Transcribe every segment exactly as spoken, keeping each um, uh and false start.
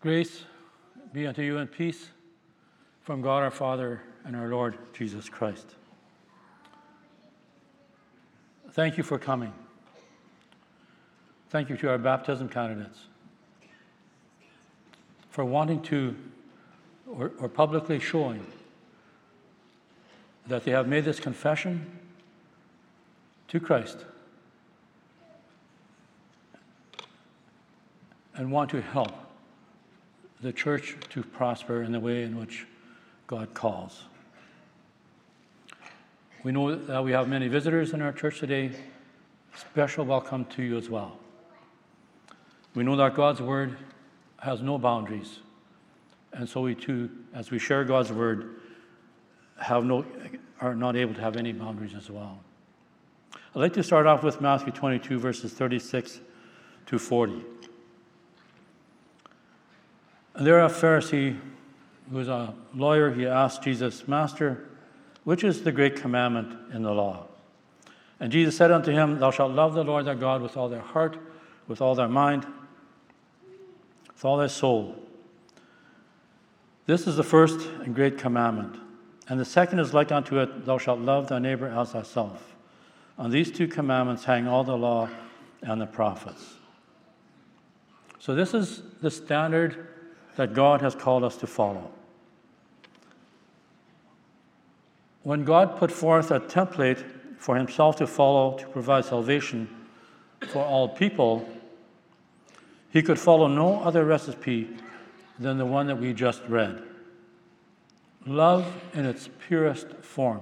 Grace be unto you and peace from God our Father and our Lord Jesus Christ. Thank you for coming. Thank you to our baptism candidates for wanting to, or, or publicly showing that they have made this confession to Christ and want to help the church to prosper in the way in which God calls. We know that we have many visitors in our church today. Special welcome to you as well. We know that God's word has no boundaries, and so we too, as we share God's word, have no, are not able to have any boundaries as well. I'd like to start off with Matthew twenty-two, verses thirty-six to forty. And there a Pharisee who was a lawyer, he asked Jesus, Master, which is the great commandment in the law? And Jesus said unto him, Thou shalt love the Lord thy God with all thy heart, with all thy mind, with all thy soul. This is the first and great commandment. And the second is like unto it, Thou shalt love thy neighbor as thyself. On these two commandments hang all the law and the prophets. So this is the standard that God has called us to follow. When God put forth a template for himself to follow to provide salvation for all people, he could follow no other recipe than the one that we just read. Love in its purest form.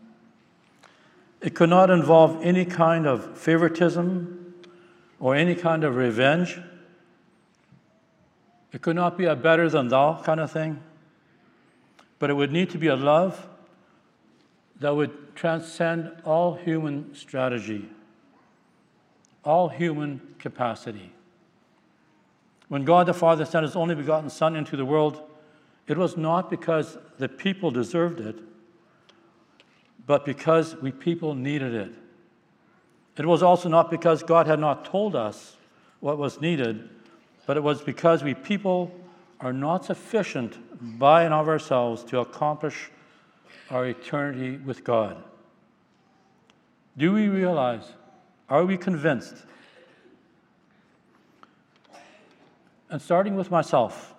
It could not involve any kind of favoritism or any kind of revenge. It could not be a better than thou kind of thing, but it would need to be a love that would transcend all human strategy, all human capacity. When God the Father sent his only begotten Son into the world, it was not because the people deserved it, but because we people needed it. It was also not because God had not told us what was needed, but it was because we people are not sufficient by and of ourselves to accomplish our eternity with God. Do we realize, are we convinced? And starting with myself,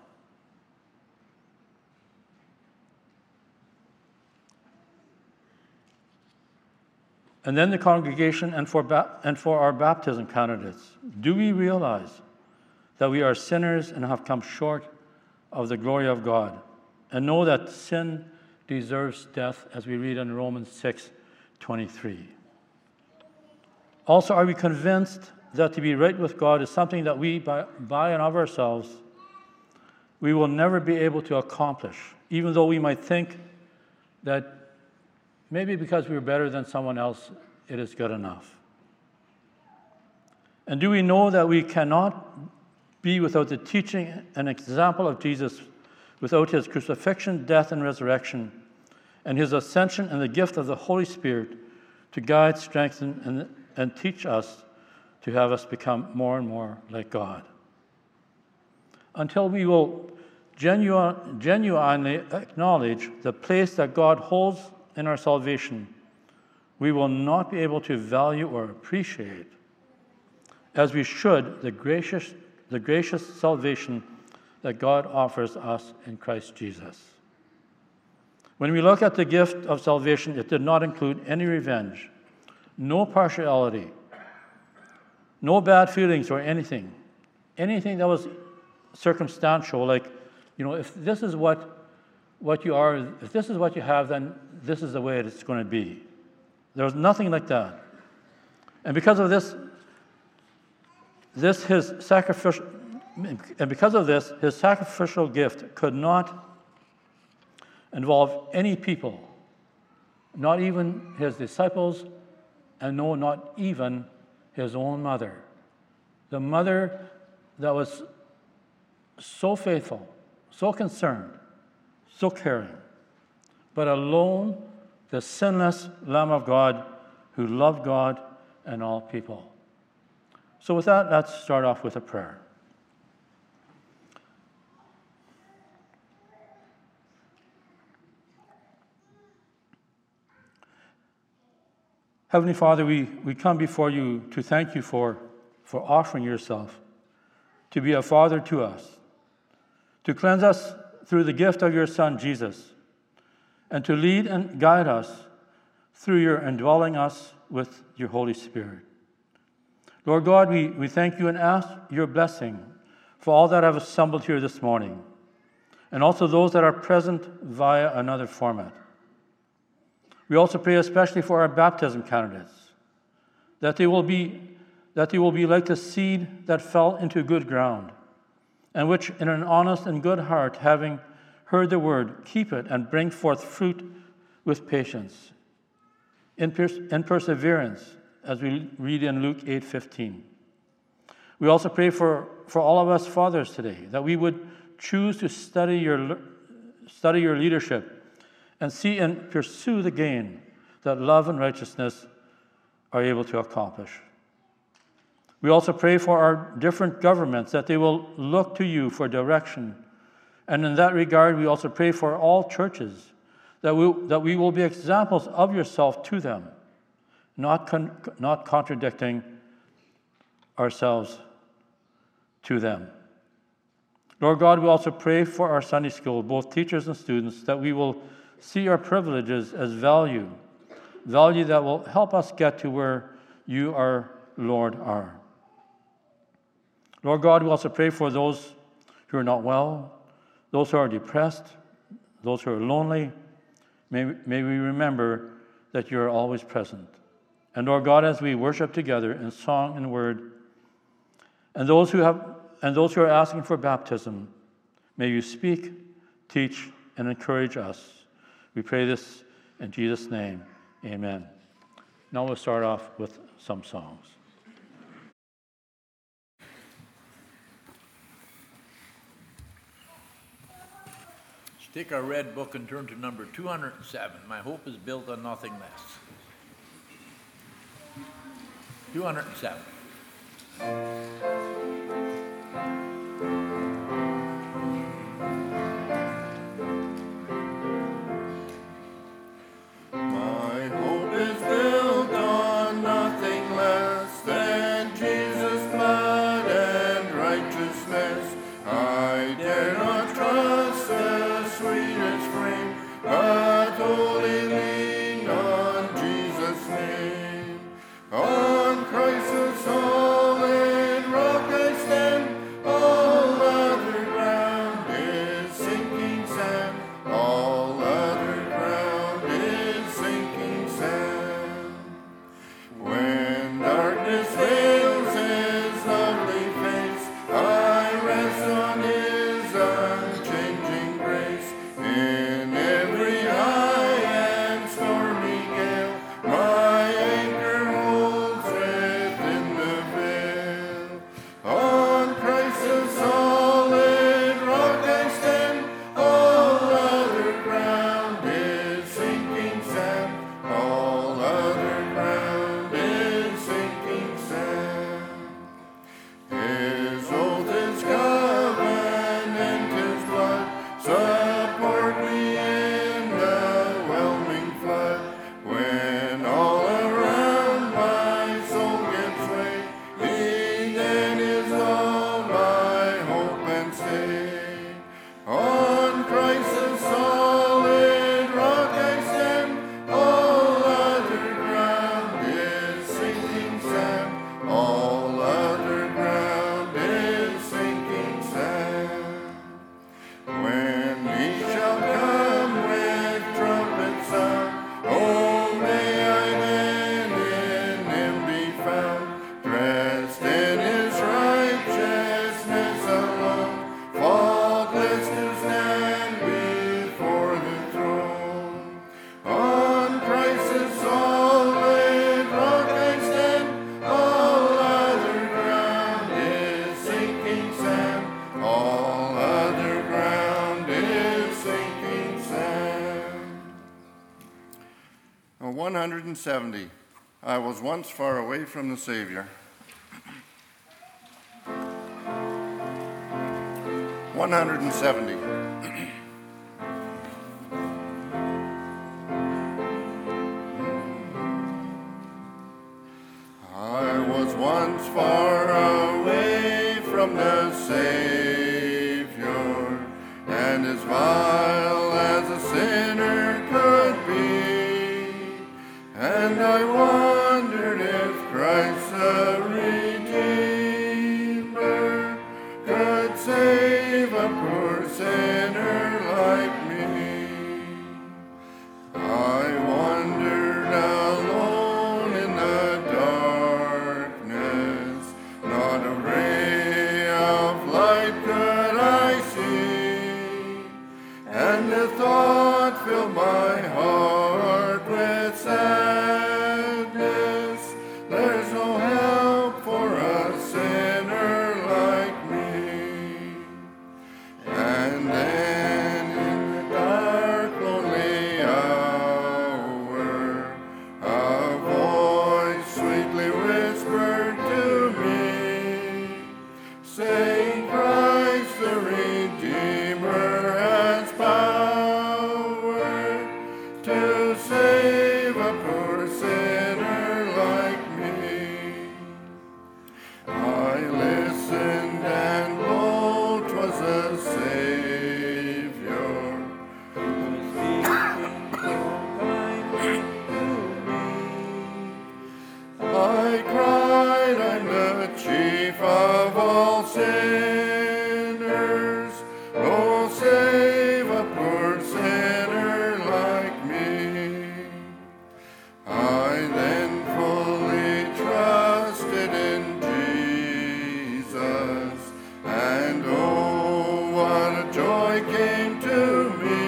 and then the congregation and for, ba- and for our baptism candidates, do we realize that we are sinners and have come short of the glory of God, and know that sin deserves death, as we read in Romans six twenty-three. Also, are we convinced that to be right with God is something that we, by, by and of ourselves, we will never be able to accomplish, even though we might think that maybe because we're better than someone else, it is good enough? And do we know that we cannot be without the teaching and example of Jesus, without his crucifixion, death, and resurrection, and his ascension and the gift of the Holy Spirit to guide, strengthen, and, and teach us to have us become more and more like God? Until we will genu- genuinely acknowledge the place that God holds in our salvation, we will not be able to value or appreciate, as we should, the gracious the gracious salvation that God offers us in Christ Jesus. When we look at the gift of salvation, it did not include any revenge, no partiality, no bad feelings or anything, anything that was circumstantial, like, you know, if this is what, what you are, if this is what you have, then this is the way it's going to be. There was nothing like that. And because of this, This his sacrificial, and because of this, his sacrificial gift could not involve any people, not even his disciples, and no, not even his own mother. The mother that was so faithful, so concerned, so caring, but alone the sinless Lamb of God who loved God and all people. So with that, let's start off with a prayer. Heavenly Father, we, we come before you to thank you for, for offering yourself to be a father to us, to cleanse us through the gift of your Son, Jesus, and to lead and guide us through your indwelling us with your Holy Spirit. Lord God, we, we thank you and ask your blessing for all that have assembled here this morning, and also those that are present via another format. We also pray especially for our baptism candidates, that they will be, that they will be like the seed that fell into good ground, and which in an honest and good heart, having heard the word, keep it and bring forth fruit with patience, in, pers- in perseverance, as we read in Luke eight fifteen. We also pray for, for all of us fathers today, that we would choose to study your, study your leadership and see and pursue the gain that love and righteousness are able to accomplish. We also pray for our different governments, that they will look to you for direction. And in that regard, we also pray for all churches, that we, that we will be examples of yourself to them, not, con, not contradicting ourselves to them. Lord God, we also pray for our Sunday school, both teachers and students, that we will see our privileges as value, value that will help us get to where you, our Lord, are. Lord God, we also pray for those who are not well, those who are depressed, those who are lonely. May, may we remember that you are always present. And Lord God, as we worship together in song and word, and those who have and those who are asking for baptism, may you speak, teach, and encourage us. We pray this in Jesus' name. Amen. Now we'll start off with some songs. Let's take our red book and turn to number two hundred seven. My hope is built on nothing less. two hundred seven. one hundred seventy. I was once far away from the Savior. one hundred seventy. night I wondered if Christ the Redeemer could save a poor sinner like me. I wandered alone in the darkness, not a ray of light could I see, and the thought filled my heart with sadness. There's no help for a sinner like me. And then in the dark, lonely hour, a voice sweetly whispered to me, saying, Christ the Redeemer has power to save a poor sinner like me. I listened, and lo, 'twas a Savior who was speaking so kindly to me. I cried, I'm the chief of all sinners. Oh, save a poor sinner like me. I then fully trusted in Jesus, and oh, what a joy came to me.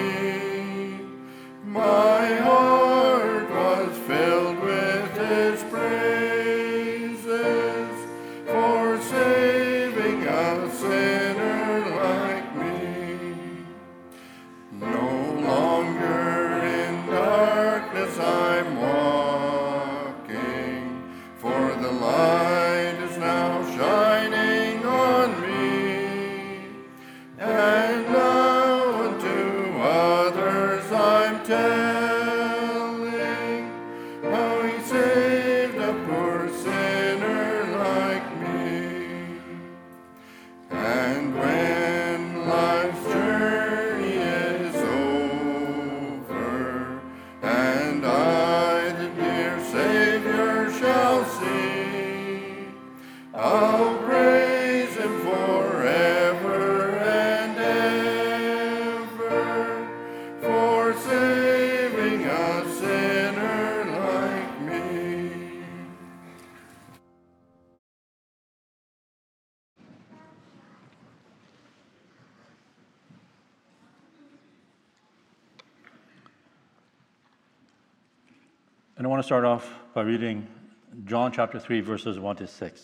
My heart was filled with His praises for saving a sinner like me. No longer in darkness I'm walking, for the light is now shining on me. And now unto others I'm telling how He saved a poor sinner like me. And when life's journey is over, and I the dear Savior shall see, I'll praise Him forever and ever for saving a sinner like me. And I want to start off by reading John chapter three, verses one to six.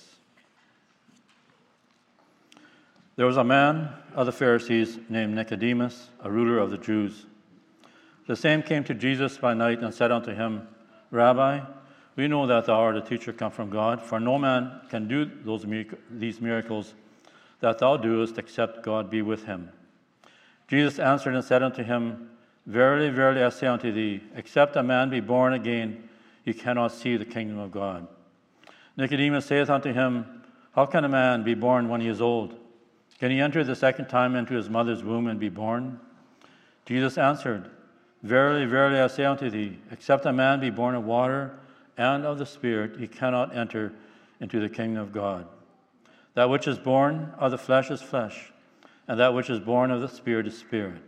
There was a man of the Pharisees named Nicodemus, a ruler of the Jews. The same came to Jesus by night and said unto him, Rabbi, we know that thou art a teacher come from God, for no man can do those mirac- these miracles that thou doest, except God be with him. Jesus answered and said unto him, Verily, verily, I say unto thee, except a man be born again, he cannot see the kingdom of God. Nicodemus saith unto him, How can a man be born when he is old? Can he enter the second time into his mother's womb and be born? Jesus answered, Verily, verily, I say unto thee, except a man be born of water and of the Spirit, he cannot enter into the kingdom of God. That which is born of the flesh is flesh, and that which is born of the Spirit is spirit.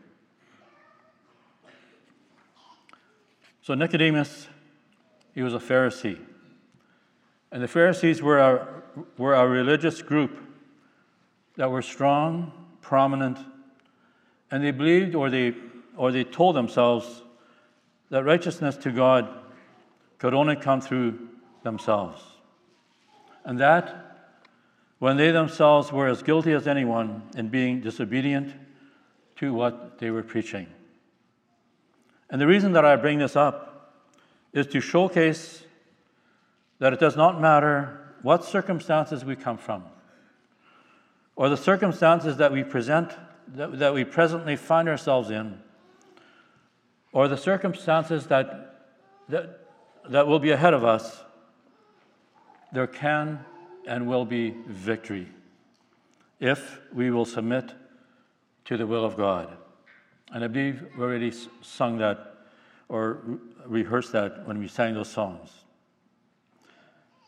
So Nicodemus, he was a Pharisee. And the Pharisees were a, were a religious group that were strong, prominent, and they believed or they, or they told themselves that righteousness to God could only come through themselves. And that when they themselves were as guilty as anyone in being disobedient to what they were preaching. And the reason that I bring this up is to showcase that it does not matter what circumstances we come from, or the circumstances that we present, that, that we presently find ourselves in, or the circumstances that, that, that will be ahead of us, there can and will be victory if we will submit to the will of God. And I believe we already sung that or re- rehearsed that when we sang those songs.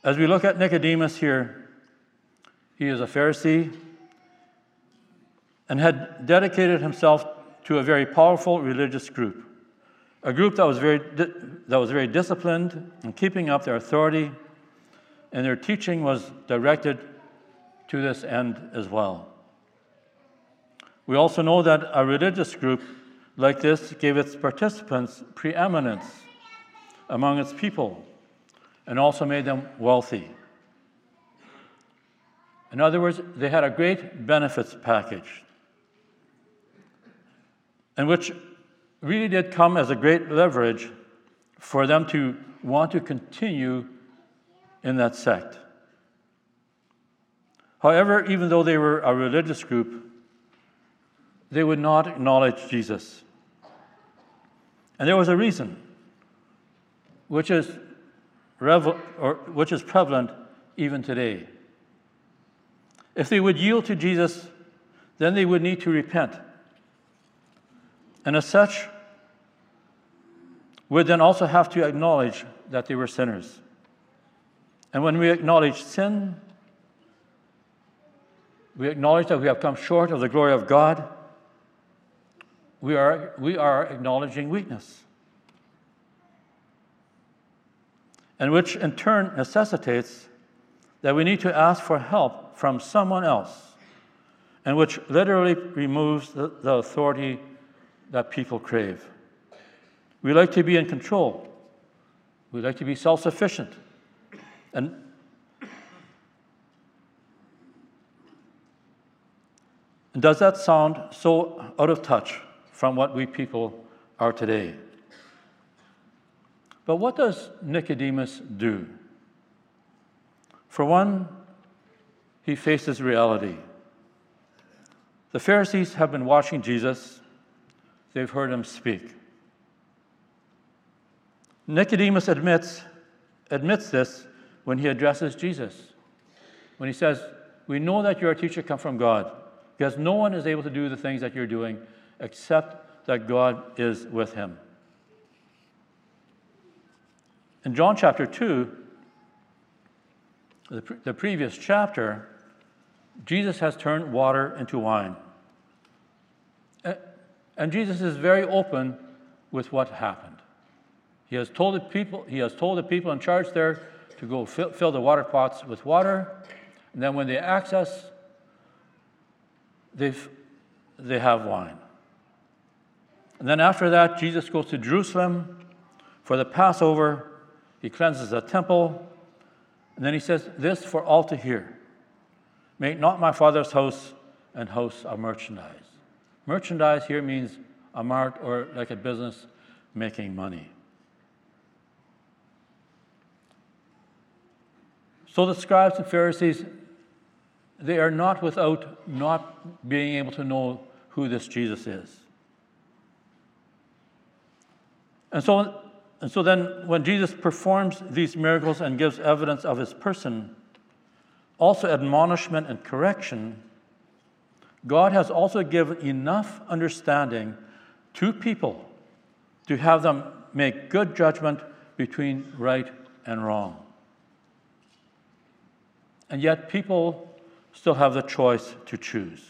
As we look at Nicodemus here, he is a Pharisee and had dedicated himself to a very powerful religious group, a group that was very that was very disciplined in keeping up their authority, and their teaching was directed to this end as well. We also know that a religious group like this gave its participants preeminence among its people and also made them wealthy. In other words, they had a great benefits package, and which really did come as a great leverage for them to want to continue in that sect. However, even though they were a religious group, they would not acknowledge Jesus. And there was a reason, which is revel- or which is prevalent even today. If they would yield to Jesus, then they would need to repent. And as such, would then also have to acknowledge that they were sinners. And when we acknowledge sin, we acknowledge that we have come short of the glory of God. We are, we are acknowledging weakness, and which in turn necessitates that we need to ask for help from someone else, and which literally removes the, the authority that people crave. We like to be in control. We like to be self-sufficient. And does that sound so out of touch from what we people are today? But what does Nicodemus do? For one, he faces reality. The Pharisees have been watching Jesus. They've heard him speak. Nicodemus admits, admits this when he addresses Jesus. When he says, "We know that you're a teacher come from God, because no one is able to do the things that you're doing except that God is with him." In John chapter two, the, pre- the previous chapter, Jesus has turned water into wine. And Jesus is very open with what happened. He has told the people, he has told the people in charge there to go fill, fill the water pots with water, and then when they access, they've, they have wine. And then after that, Jesus goes to Jerusalem for the Passover. He cleanses the temple, and then he says, "This for all to hear. Make not my Father's house an house of merchandise." Merchandise here means a mart or like a business making money. So the scribes and Pharisees, they are not without not being able to know who this Jesus is. And so, and so then when Jesus performs these miracles and gives evidence of his person, also admonishment and correction, God has also given enough understanding to people to have them make good judgment between right and wrong. And yet people still have the choice to choose.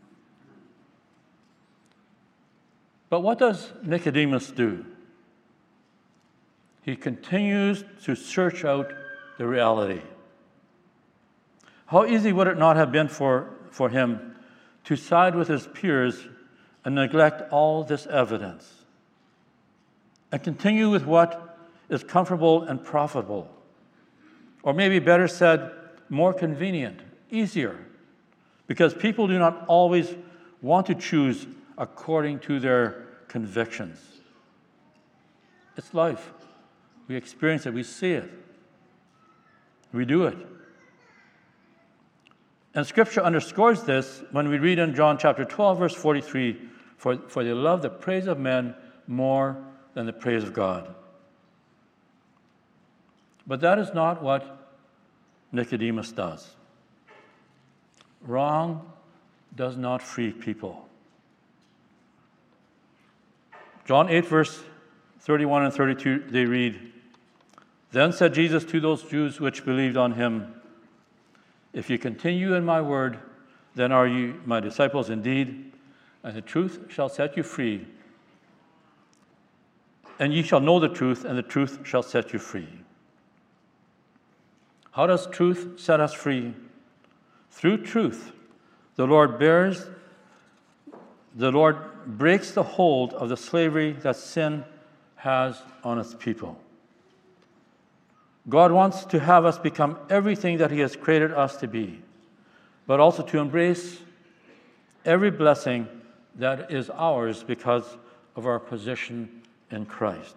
But what does Nicodemus do? He continues to search out the reality. How easy would it not have been for, for him to side with his peers and neglect all this evidence and continue with what is comfortable and profitable, or maybe better said, more convenient, easier, because people do not always want to choose according to their convictions. It's life. We experience it. We see it. We do it. And Scripture underscores this when we read in John chapter twelve, verse forty-three, for, for they love the praise of men more than the praise of God. But that is not what Nicodemus does. Wrong does not free people. John eight, verse thirty-one and thirty-two, they read, Then said Jesus to those Jews which believed on him, if you continue in my word, then are you my disciples indeed, and the truth shall set you free. And ye shall know the truth, and the truth shall set you free. How does truth set us free? Through truth, the Lord bears, the Lord breaks the hold of the slavery that sin has on its people. God wants to have us become everything that he has created us to be, but also to embrace every blessing that is ours because of our position in Christ.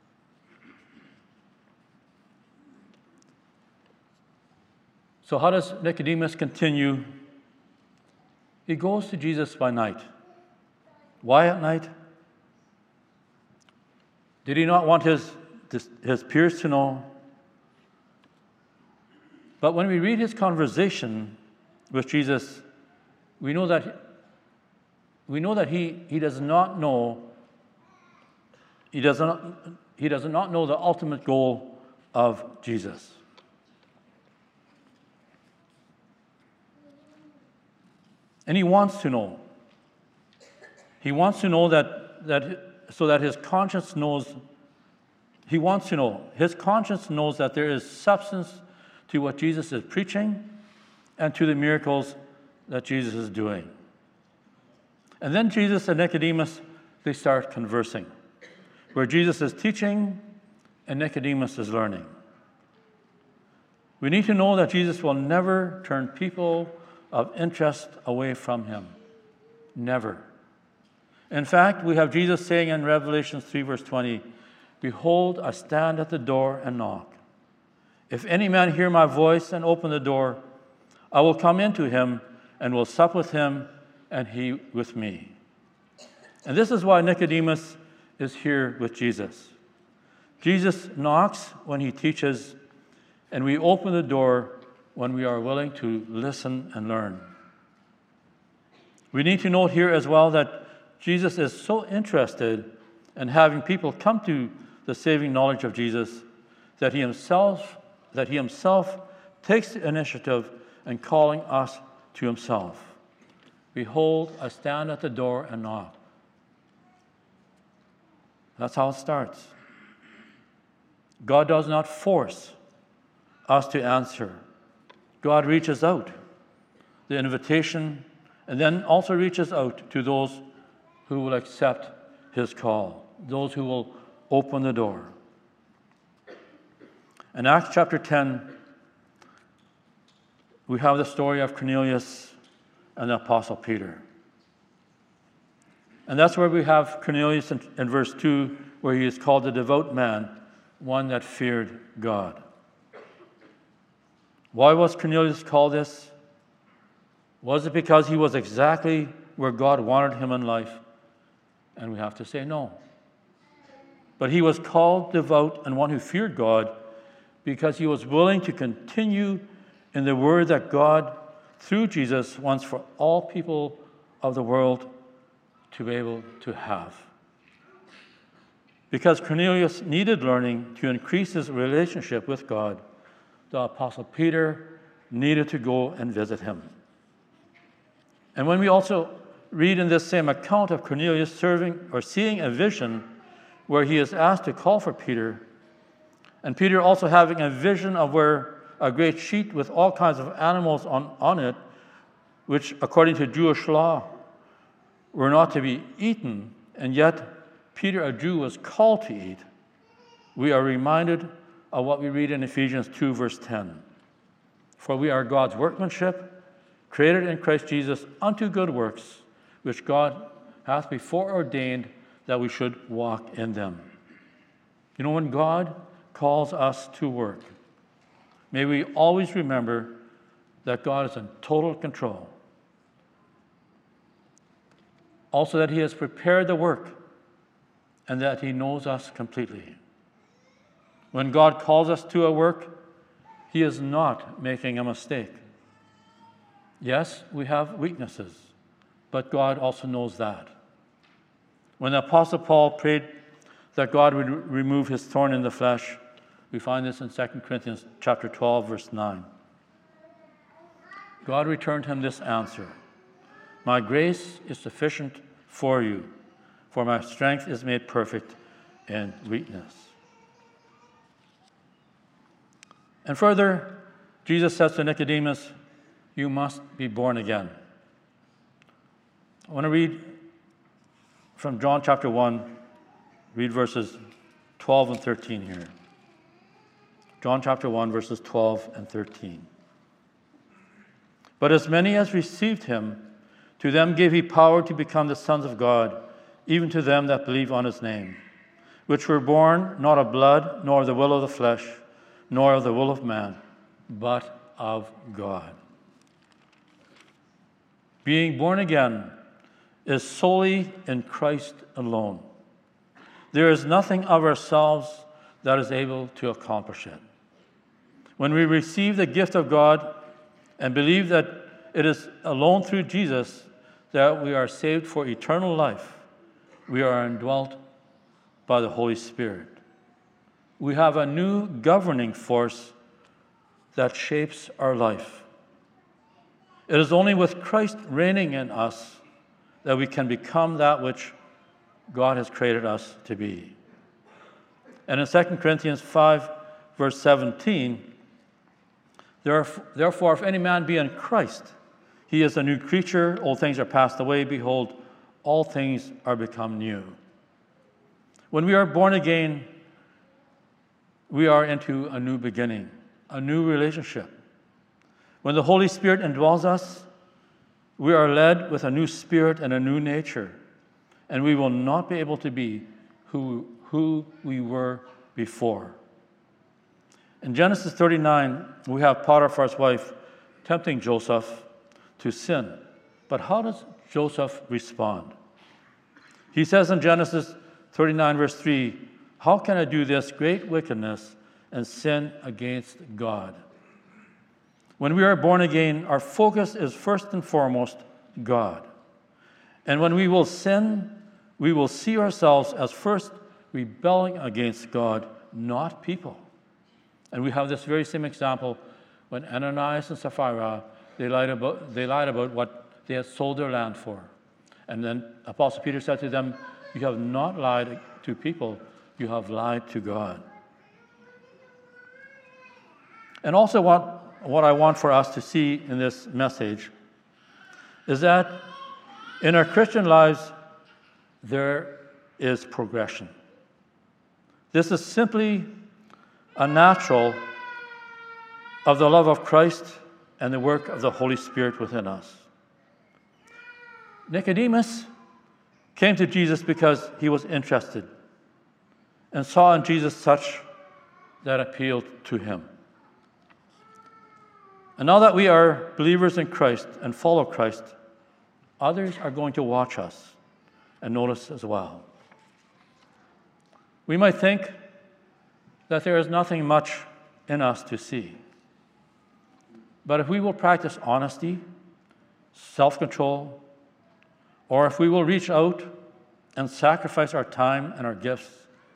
So how does Nicodemus continue? He goes to Jesus by night. Why at night? Did he not want his, his peers to know? But when we read his conversation with Jesus, we know that we know that he, he does not know he does not he does not know the ultimate goal of Jesus. And he wants to know. He wants to know that that so that his conscience knows. He wants to know. His conscience knows that there is substance to what Jesus is preaching and to the miracles that Jesus is doing. And then Jesus and Nicodemus, they start conversing, where Jesus is teaching and Nicodemus is learning. We need to know that Jesus will never turn people of interest away from him. Never. In fact, we have Jesus saying in Revelation three, verse twenty, behold, I stand at the door and knock. If any man hear my voice and open the door, I will come into him and will sup with him and he with me. And this is why Nicodemus is here with Jesus. Jesus knocks when he teaches, and we open the door when we are willing to listen and learn. We need to note here as well that Jesus is so interested in having people come to the saving knowledge of Jesus that he himself that he himself takes the initiative in calling us to himself. Behold, I stand at the door and knock. That's how it starts. God does not force us to answer. God reaches out, the invitation, and then also reaches out to those who will accept his call, those who will open the door. In Acts chapter ten, we have the story of Cornelius and the Apostle Peter. And that's where we have Cornelius in, in verse two, where he is called a devout man, one that feared God. Why was Cornelius called this? Was it because he was exactly where God wanted him in life? And we have to say no. But he was called devout and one who feared God because he was willing to continue in the word that God, through Jesus, wants for all people of the world to be able to have. Because Cornelius needed learning to increase his relationship with God, the Apostle Peter needed to go and visit him. And when we also read in this same account of Cornelius serving or seeing a vision where he is asked to call for Peter, and Peter also having a vision of where a great sheet with all kinds of animals on, on it, which according to Jewish law were not to be eaten, and yet Peter, a Jew, was called to eat, we are reminded of what we read in Ephesians two, verse ten. For we are God's workmanship, created in Christ Jesus unto good works, which God hath before ordained that we should walk in them. You know, when God calls us to work, may we always remember that God is in total control. Also that he has prepared the work and that he knows us completely. When God calls us to a work, he is not making a mistake. Yes, we have weaknesses, but God also knows that. When the Apostle Paul prayed that God would remove his thorn in the flesh, We find this in Second Corinthians chapter twelve, verse nine. God returned him this answer: "My grace is sufficient for you, for my strength is made perfect in weakness." And further, Jesus says to Nicodemus, "You must be born again." I want to read from John chapter one, read verses twelve and thirteen here. John chapter one, verses twelve and thirteen. "But as many as received him, to them gave he power to become the sons of God, even to them that believe on his name, which were born not of blood, nor of the will of the flesh, nor of the will of man, but of God." Being born again is solely in Christ alone. There is nothing of ourselves that is able to accomplish it. When we receive the gift of God and believe that it is alone through Jesus that we are saved for eternal life, we are indwelt by the Holy Spirit. We have a new governing force that shapes our life. It is only with Christ reigning in us that we can become that which God has created us to be. And in Second Corinthians five, verse seventeen, "Therefore, if any man be in Christ, he is a new creature. Old things are passed away. Behold, all things are become new." When we are born again, we are into a new beginning, a new relationship. When the Holy Spirit indwells us, we are led with a new spirit and a new nature, and we will not be able to be who, who we were before. In Genesis thirty-nine, we have Potiphar's wife tempting Joseph to sin. But how does Joseph respond? He says in Genesis thirty-nine, verse three, "How can I do this great wickedness and sin against God?" When we are born again, our focus is first and foremost God. And when we will sin, we will see ourselves as first rebelling against God, not people. And we have this very same example when Ananias and Sapphira, they lied about, they lied about what they had sold their land for. And then Apostle Peter said to them, "You have not lied to people, you have lied to God." And also what, what I want for us to see in this message is that in our Christian lives, there is progression. This is simply a natural of the love of Christ and the work of the Holy Spirit within us. Nicodemus came to Jesus because he was interested and saw in Jesus such that appealed to him. And now that we are believers in Christ and follow Christ, others are going to watch us and notice as well. We might think that there is nothing much in us to see. But if we will practice honesty, self-control, or if we will reach out and sacrifice our time and our gifts,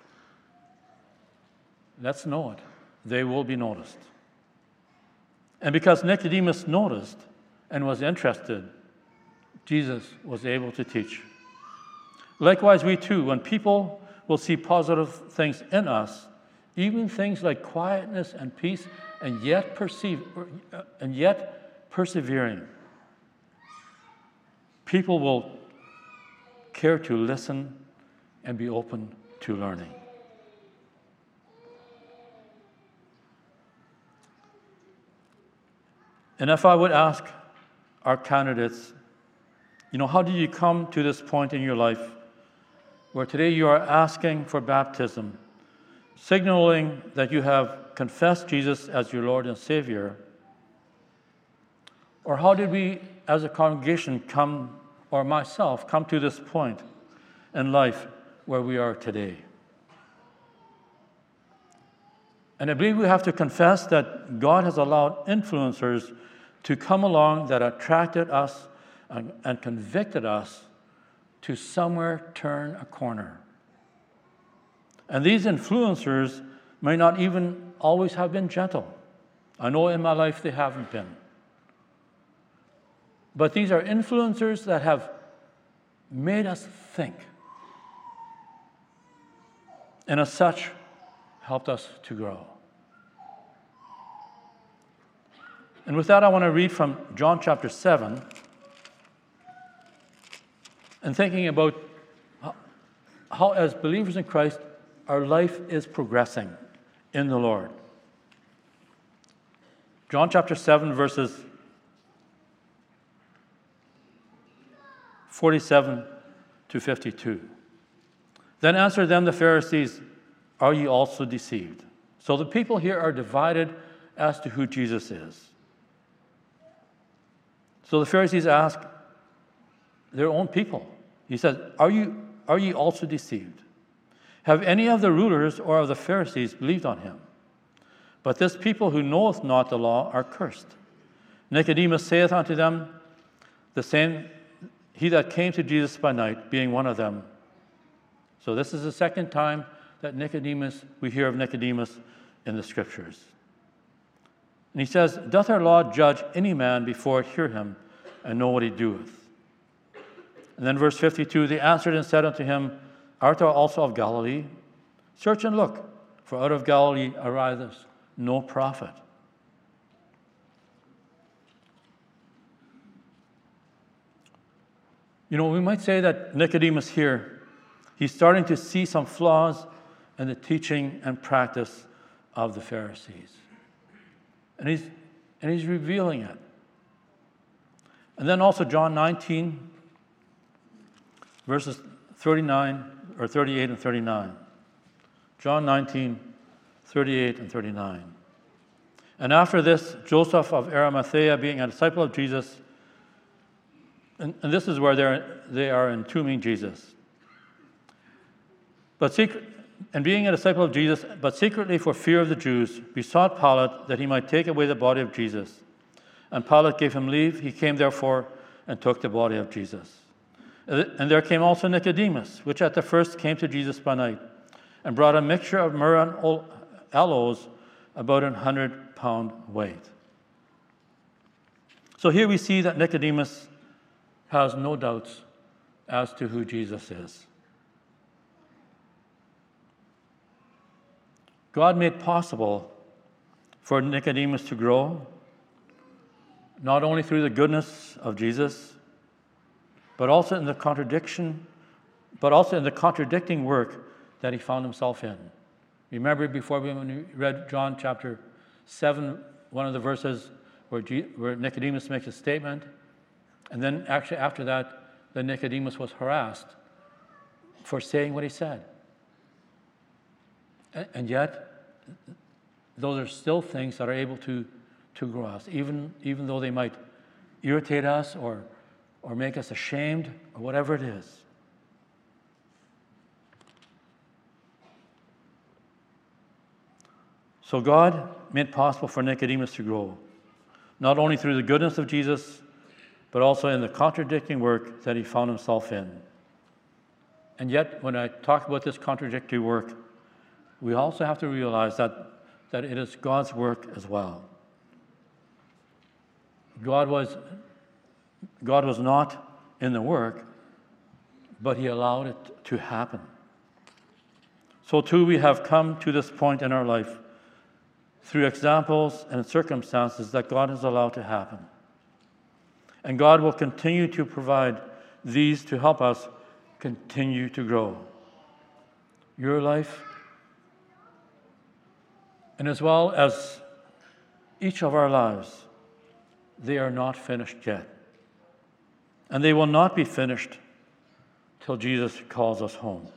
let's know it. They will be noticed. And because Nicodemus noticed and was interested, Jesus was able to teach. Likewise, we too, when people will see positive things in us, even things like quietness and peace, and yet perceive, and yet persevering, people will care to listen and be open to learning. And if I would ask our candidates, you know, how did you come to this point in your life where today you are asking for baptism, signaling that you have confessed Jesus as your Lord and Savior? Or how did we as a congregation come, or myself, come to this point in life where we are today? And I believe we have to confess that God has allowed influencers to come along that attracted us and, and convicted us to somewhere turn a corner. And these influencers may not even always have been gentle. I know in my life they haven't been. But these are influencers that have made us think, and as such, helped us to grow. And with that, I want to read from John chapter seven, and thinking about how, how as believers in Christ, our life is progressing in the Lord. John chapter seven, verses forty-seven to fifty-two. Then answered them the Pharisees, "Are ye also deceived?" So the people here are divided as to who Jesus is. So the Pharisees ask their own people. He says, Are you are ye also deceived? Have any of the rulers or of the Pharisees believed on him? But this people who knoweth not the law are cursed. Nicodemus saith unto them, the same, he that came to Jesus by night, being one of them. So this is the second time that Nicodemus, we hear of Nicodemus in the Scriptures. And he says, Doth our law judge any man before it hear him, and know what he doeth? And then verse fifty-two, they answered and said unto him, Art thou also of Galilee? Search and look, for out of Galilee ariseth no prophet. You know, we might say that Nicodemus here, he's starting to see some flaws in the teaching and practice of the Pharisees. And he's, and he's revealing it. And then also John nineteen, verses thirty-nine, or thirty-eight and thirty-nine. John nineteen, thirty-eight and thirty-nine. And after this, Joseph of Arimathea, being a disciple of Jesus, and, and this is where they're, they are entombing Jesus. But secret, and being a disciple of Jesus, but secretly for fear of the Jews, besought Pilate that he might take away the body of Jesus. And Pilate gave him leave. He came therefore and took the body of Jesus. And there came also Nicodemus, which at the first came to Jesus by night, and brought a mixture of myrrh and aloes, about an hundred pound weight. So here we see that Nicodemus has no doubts as to who Jesus is. God made possible for Nicodemus to grow, not only through the goodness of Jesus, but also in the contradiction, but also in the contradicting work that he found himself in. Remember before we when we read John chapter seven, one of the verses where, G, where Nicodemus makes a statement, and then actually after that, then Nicodemus was harassed for saying what he said. And, and yet, those are still things that are able to, to grow us, even, even though they might irritate us or, or make us ashamed or whatever it is. So God made possible for Nicodemus to grow, not only through the goodness of Jesus, but also in the contradicting work that he found himself in. And yet, when I talk about this contradictory work, we also have to realize that, that it is God's work as well. God was, God was not in the work, but he allowed it to happen. So too we have come to this point in our life through examples and circumstances that God has allowed to happen. And God will continue to provide these to help us continue to grow. Your life, and as well as each of our lives, they are not finished yet. And they will not be finished till Jesus calls us home.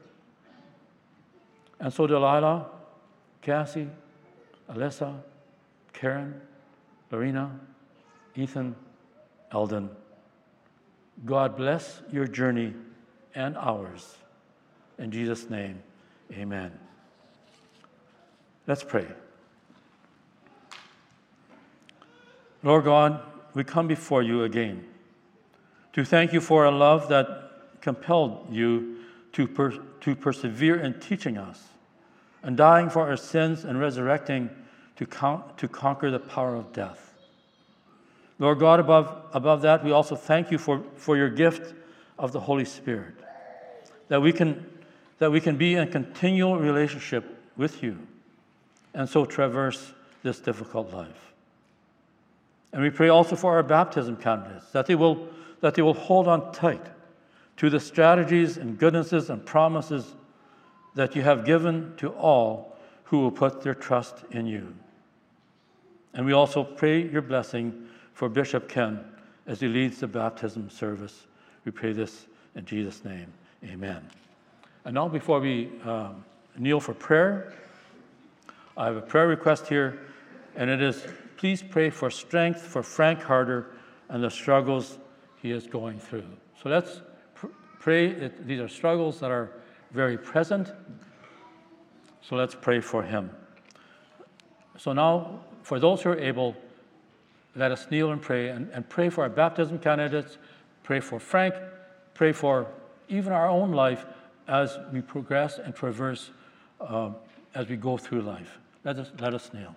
And so Delilah, Cassie, Alyssa, Karen, Lorena, Ethan, Eldon, God bless your journey and ours. In Jesus' name, amen. Let's pray. Lord God, we come before you again to thank you for a love that compelled you to, per- to persevere in teaching us and dying for our sins and resurrecting to, con- to conquer the power of death. Lord God, above, above that, we also thank you for, for your gift of the Holy Spirit, that we can, that we can be in continual relationship with you and so traverse this difficult life. And we pray also for our baptism candidates, that they will, that they will hold on tight to the strategies and goodnesses and promises that you have given to all who will put their trust in you. And we also pray your blessing for Bishop Ken as he leads the baptism service. We pray this in Jesus' name. Amen. And now before we um, kneel for prayer, I have a prayer request here, and it is, please pray for strength for Frank Harder and the struggles he is going through. So let's pr- pray that these are struggles that are very present. So let's pray for him. So now, for those who are able, let us kneel and pray, and, and pray for our baptism candidates, pray for Frank, pray for even our own life as we progress and traverse, uh, as we go through life. Let us, let us kneel.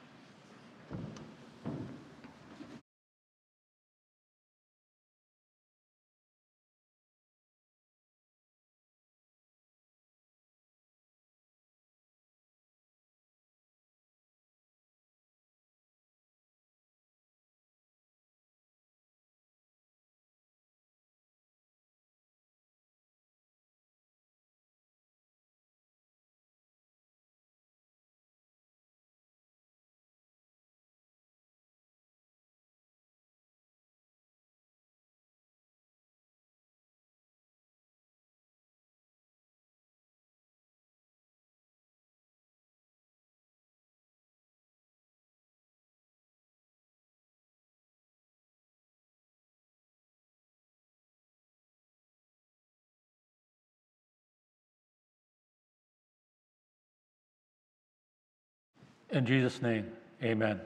In Jesus' name, amen.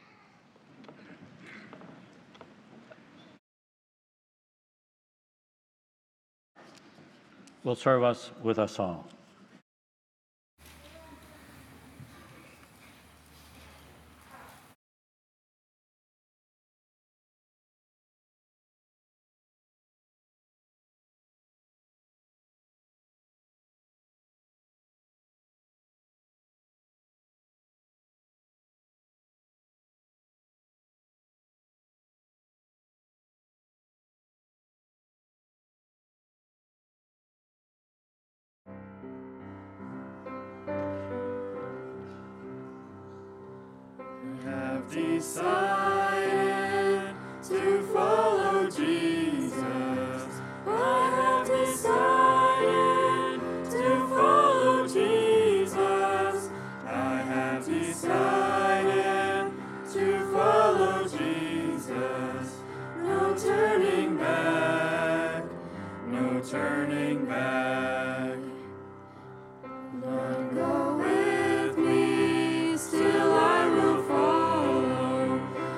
Will serve us with a song. Have decided to follow Jesus. I have decided to follow Jesus. I have decided to follow Jesus. No turning back, no turning back. Lord, go with me, still I will follow.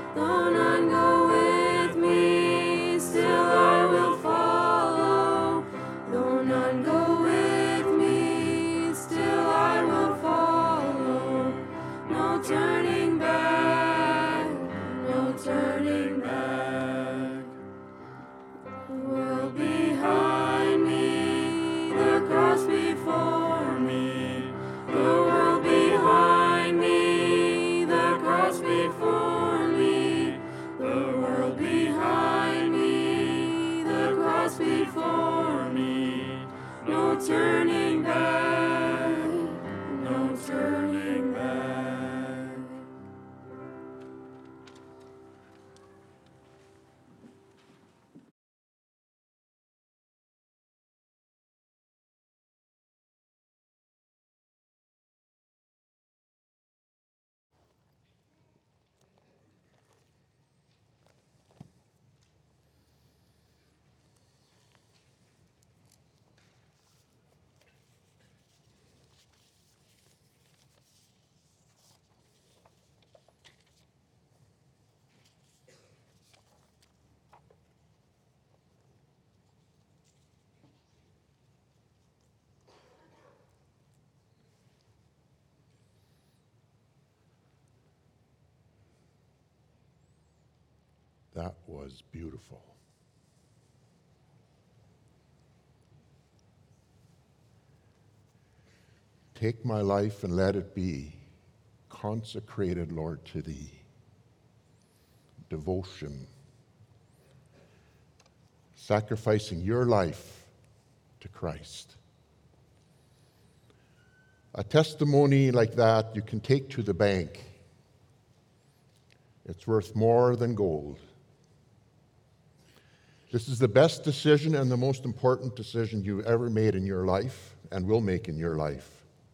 That was beautiful. Take my life and let it be consecrated, Lord, to Thee. Devotion. Sacrificing your life to Christ. A testimony like that you can take to the bank. It's worth more than gold. This is the best decision and the most important decision you've ever made in your life and will make in your life.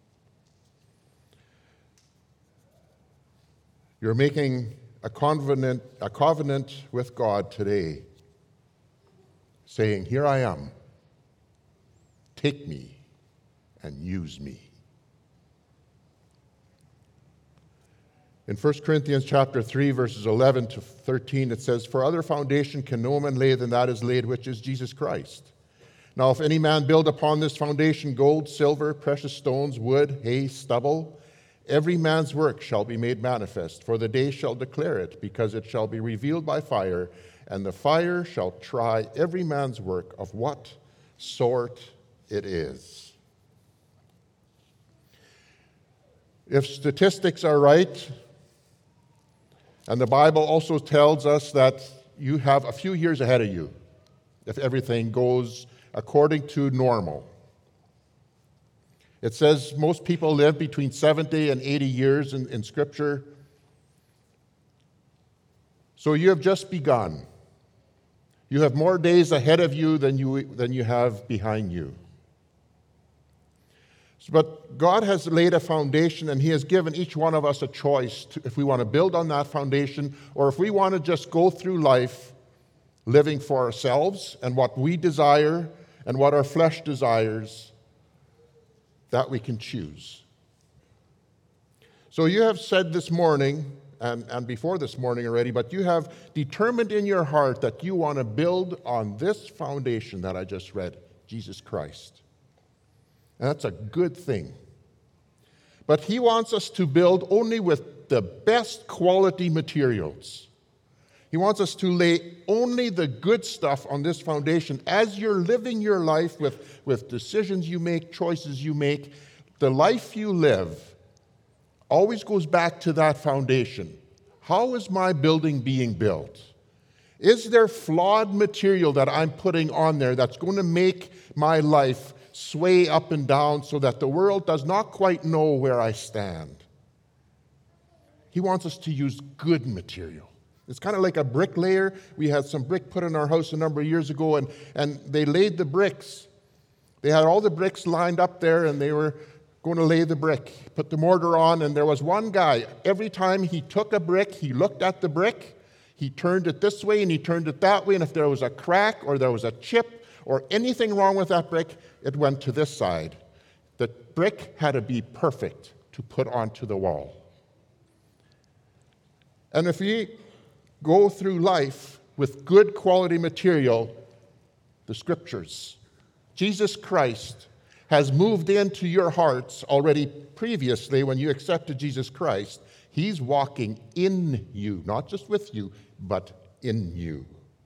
You're making a covenant, a covenant with God today, saying, here I am. Take me and use me. In First Corinthians chapter three, verses eleven to thirteen, it says, for other foundation can no man lay than that is laid, which is Jesus Christ. Now if any man build upon this foundation gold, silver, precious stones, wood, hay, stubble, every man's work shall be made manifest, for the day shall declare it, because it shall be revealed by fire, and the fire shall try every man's work of what sort it is. If statistics are right, and the Bible also tells us that you have a few years ahead of you if everything goes according to normal. It says most people live between seventy and eighty years in, in Scripture. So you have just begun. You have more days ahead of you than you, than you have behind you. But God has laid a foundation, and He has given each one of us a choice to, if we want to build on that foundation or if we want to just go through life living for ourselves and what we desire and what our flesh desires, that we can choose. So you have said this morning, and, and before this morning already, but you have determined in your heart that you want to build on this foundation that I just read, Jesus Christ. And that's a good thing. But He wants us to build only with the best quality materials. He wants us to lay only the good stuff on this foundation. As you're living your life with, with decisions you make, choices you make, the life you live always goes back to that foundation. How is my building being built? Is there flawed material that I'm putting on there that's going to make my life sway up and down so that the world does not quite know where I stand? He wants us to use good material. It's kind of like a bricklayer. We had some brick put in our house a number of years ago, and, and they laid the bricks. They had all the bricks lined up there, and they were going to lay the brick, put the mortar on, and there was one guy. Every time he took a brick, he looked at the brick, he turned it this way, and he turned it that way, and if there was a crack or there was a chip or anything wrong with that brick, it went to this side. The brick had to be perfect to put onto the wall. And if we go through life with good quality material, the Scriptures, Jesus Christ has moved into your hearts already previously when you accepted Jesus Christ. He's walking in you, not just with you, but in you.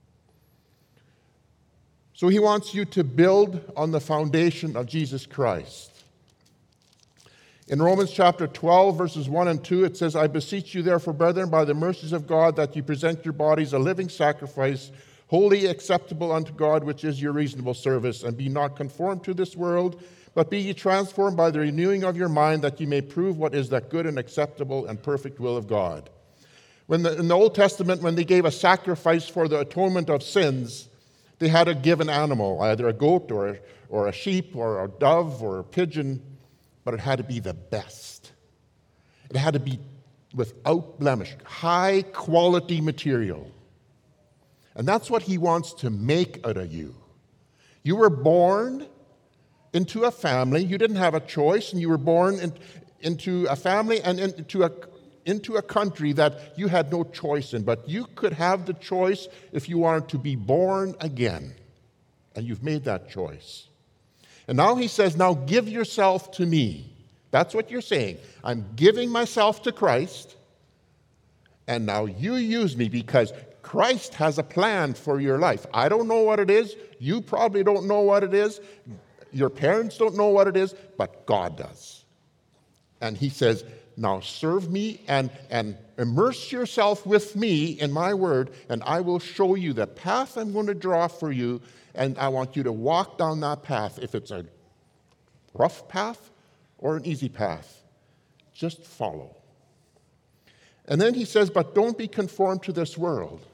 So He wants you to build on the foundation of Jesus Christ. In Romans chapter twelve, verses one and two, it says, I beseech you therefore, brethren, by the mercies of God, that you present your bodies a living sacrifice, wholly acceptable unto God, which is your reasonable service. And be not conformed to this world, but be ye transformed by the renewing of your mind, that ye may prove what is that good and acceptable and perfect will of God. When the, in the Old Testament, when they gave a sacrifice for the atonement of sins, they had to give an animal, either a goat or a, or a sheep or a dove or a pigeon, but it had to be the best. It had to be without blemish, high quality material. And that's what He wants to make out of you. You were born into a family. You didn't have a choice, and you were born in, into a family and into a into a country that you had no choice in, but you could have the choice if you wanted to be born again. And you've made that choice. And now He says, now give yourself to me. That's what you're saying. I'm giving myself to Christ, and now you use me, because Christ has a plan for your life. I don't know what it is. You probably don't know what it is. Your parents don't know what it is, but God does. And he says, now serve me and, and immerse yourself with me in my word, and I will show you the path I'm going to draw for you, and I want you to walk down that path. If it's a rough path or an easy path, just follow. And then he says, but don't be conformed to this world.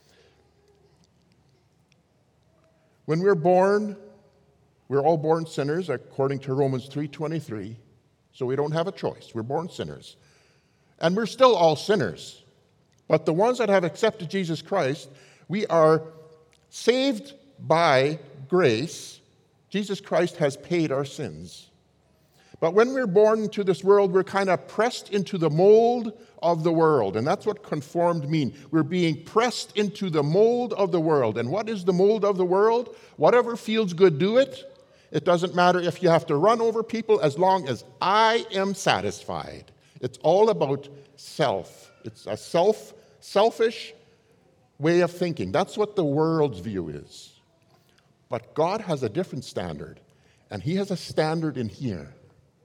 When we're born, we're all born sinners, according to Romans three twenty-three. So we don't have a choice. We're born sinners. And we're still all sinners. But the ones that have accepted Jesus Christ, we are saved by grace. Jesus Christ has paid our sins. But when we're born into this world, we're kind of pressed into the mold of the world. And that's what conformed means. We're being pressed into the mold of the world. And what is the mold of the world? Whatever feels good, do it. It doesn't matter if you have to run over people, as long as I am satisfied. It's all about self. It's a self, selfish way of thinking. That's what the world's view is. But God has a different standard, and he has a standard in here.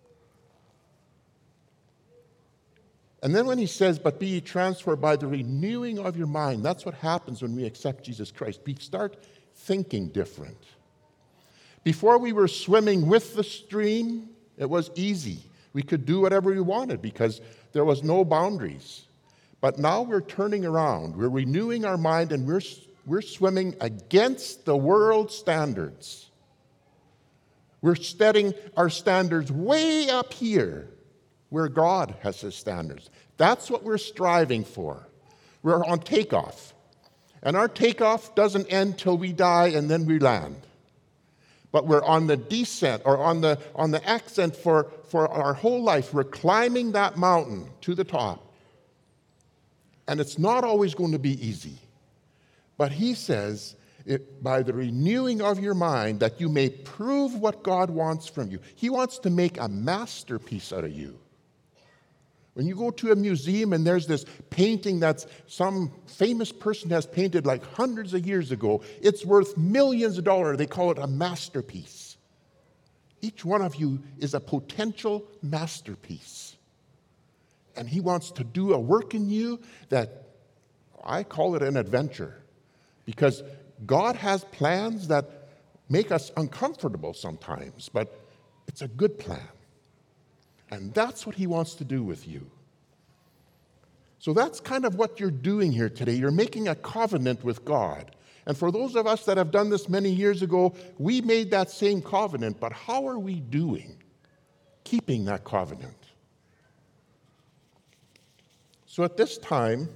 And then when he says, but be ye transformed by the renewing of your mind, that's what happens when we accept Jesus Christ. We start thinking different. Before we were swimming with the stream, it was easy. We could do whatever we wanted because there was no boundaries. But now we're turning around. We're renewing our mind, and we're, we're swimming against the world's standards. We're setting our standards way up here, where God has his standards. That's what we're striving for. We're on takeoff. And our takeoff doesn't end till we die and then we land. But we're on the descent, or on the, on the ascent for, for our whole life. We're climbing that mountain to the top. And it's not always going to be easy. But he says, it, by the renewing of your mind, that you may prove what God wants from you. He wants to make a masterpiece out of you. When you go to a museum and there's this painting that some famous person has painted like hundreds of years ago, it's worth millions of dollars. They call it a masterpiece. Each one of you is a potential masterpiece. And he wants to do a work in you that, I call it an adventure. Because God has plans that make us uncomfortable sometimes, but it's a good plan. And that's what he wants to do with you. So that's kind of what you're doing here today. You're making a covenant with God. And for those of us that have done this many years ago, we made that same covenant. But how are we doing keeping that covenant? So at this time,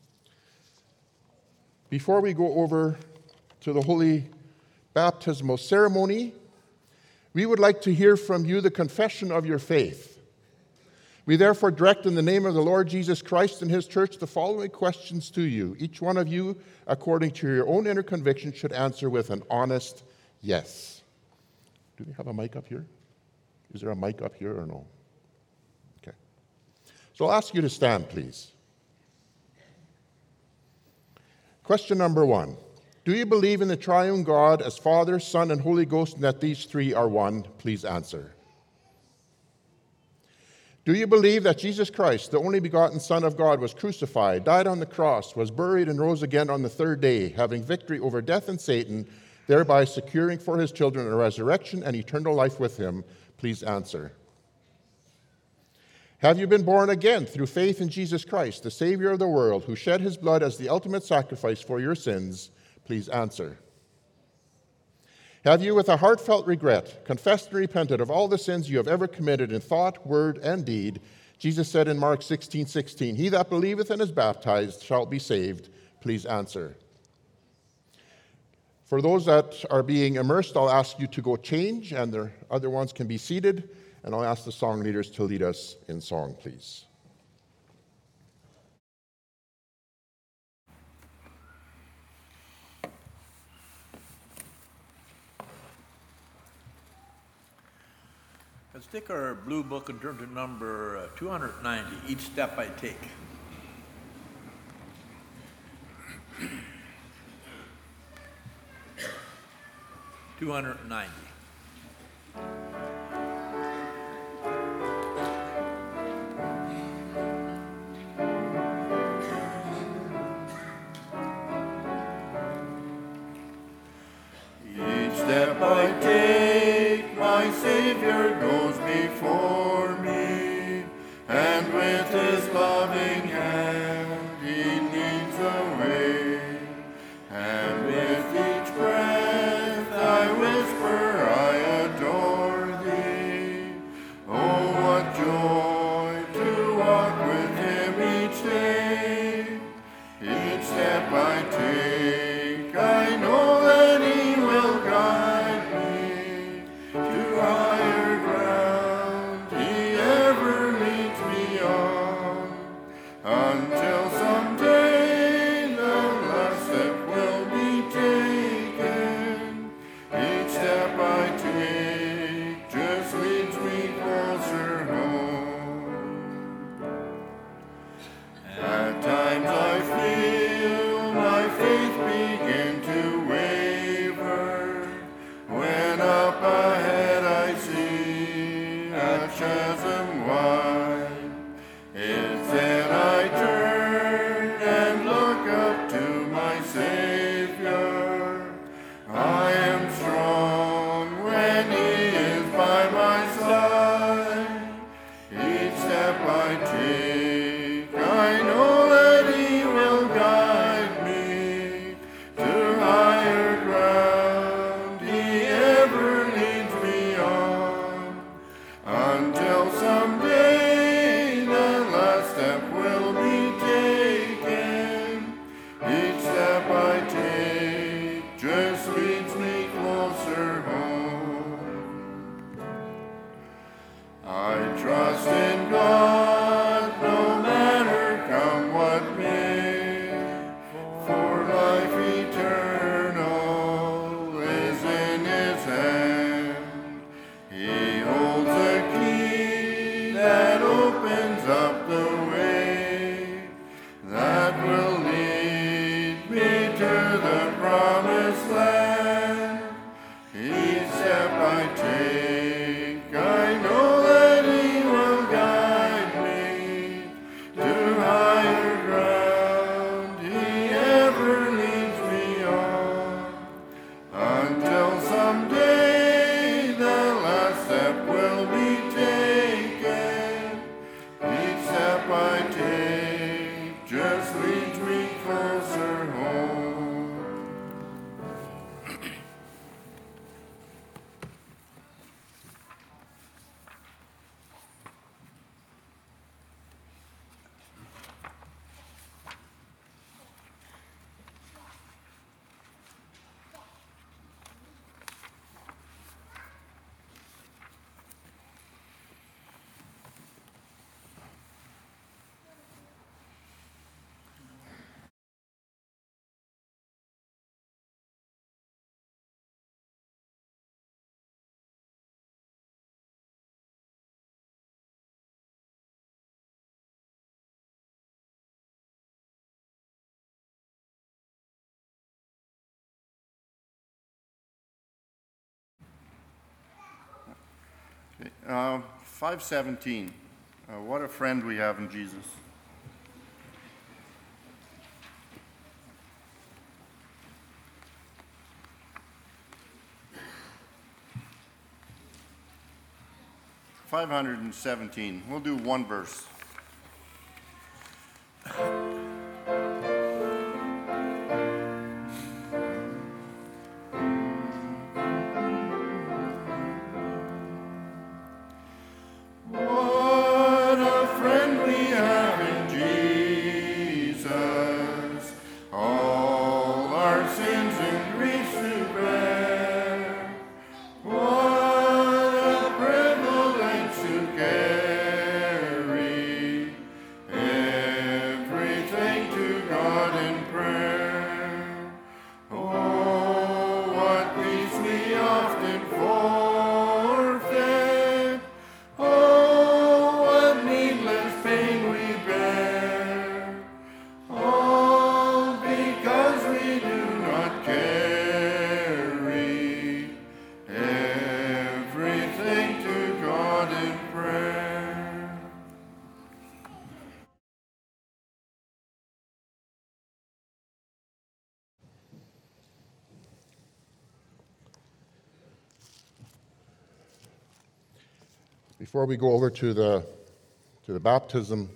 before we go over to the holy baptismal ceremony, we would like to hear from you the confession of your faith. We therefore direct in the name of the Lord Jesus Christ and his church the following questions to you. Each one of you, according to your own inner conviction, should answer with an honest yes. Do we have a mic up here? Is there a mic up here or no? Okay. So I'll ask you to stand, please. Question number one. Do you believe in the triune God as Father, Son, and Holy Ghost, and that these three are one? Please answer. Do you believe that Jesus Christ, the only begotten Son of God, was crucified, died on the cross, was buried, and rose again on the third day, having victory over death and Satan, thereby securing for his children a resurrection and eternal life with him? Please answer. Have you been born again through faith in Jesus Christ, the Savior of the world, who shed his blood as the ultimate sacrifice for your sins? Please answer. Have you, with a heartfelt regret, confessed and repented of all the sins you have ever committed in thought, word, and deed? Jesus said in Mark sixteen sixteen, he that believeth and is baptized shall be saved. Please answer. For those that are being immersed, I'll ask you to go change, and the other ones can be seated, and I'll ask the song leaders to lead us in song, please. Let's take our blue book and turn to number uh, two hundred ninety, Each Step I Take. two hundred ninety. Each step I take, my Savior goes before me, and with his loving hand he leads the way. And with each breath I whisper, I adore thee. Oh, what joy to walk with him each day. Each step I take, I know that he will guide me to higher ground. He ever leads me on, until someday the last step will be taken. Each step I take just leads me closer home. At times I feel my faith begin to waver, when up ahead I see a chasm wide. It's then I turn and look up to my Savior. I am strong when he is by my side. Each step I take, I know that he will guide me to higher ground. He ever leads me on, until someday the last step will be taken. Each step I take just leads me closer home. I trust in God, no matter come what may, for life eternal is in his hand. He holds the key that opens up the way, that will lead me to the promised land. Each step I take, I know that he will guide me to higher ground. He ever leads me on, until someday the last step will be taken. Each step I take just leads me closer home. Uh, five seventeen. Uh, what a friend we have in Jesus. five hundred seventeen. We'll do one verse. What a friend we have in Jesus, all our sins and griefs to bear. What a privilege to carry Before we go over to the, to the baptism,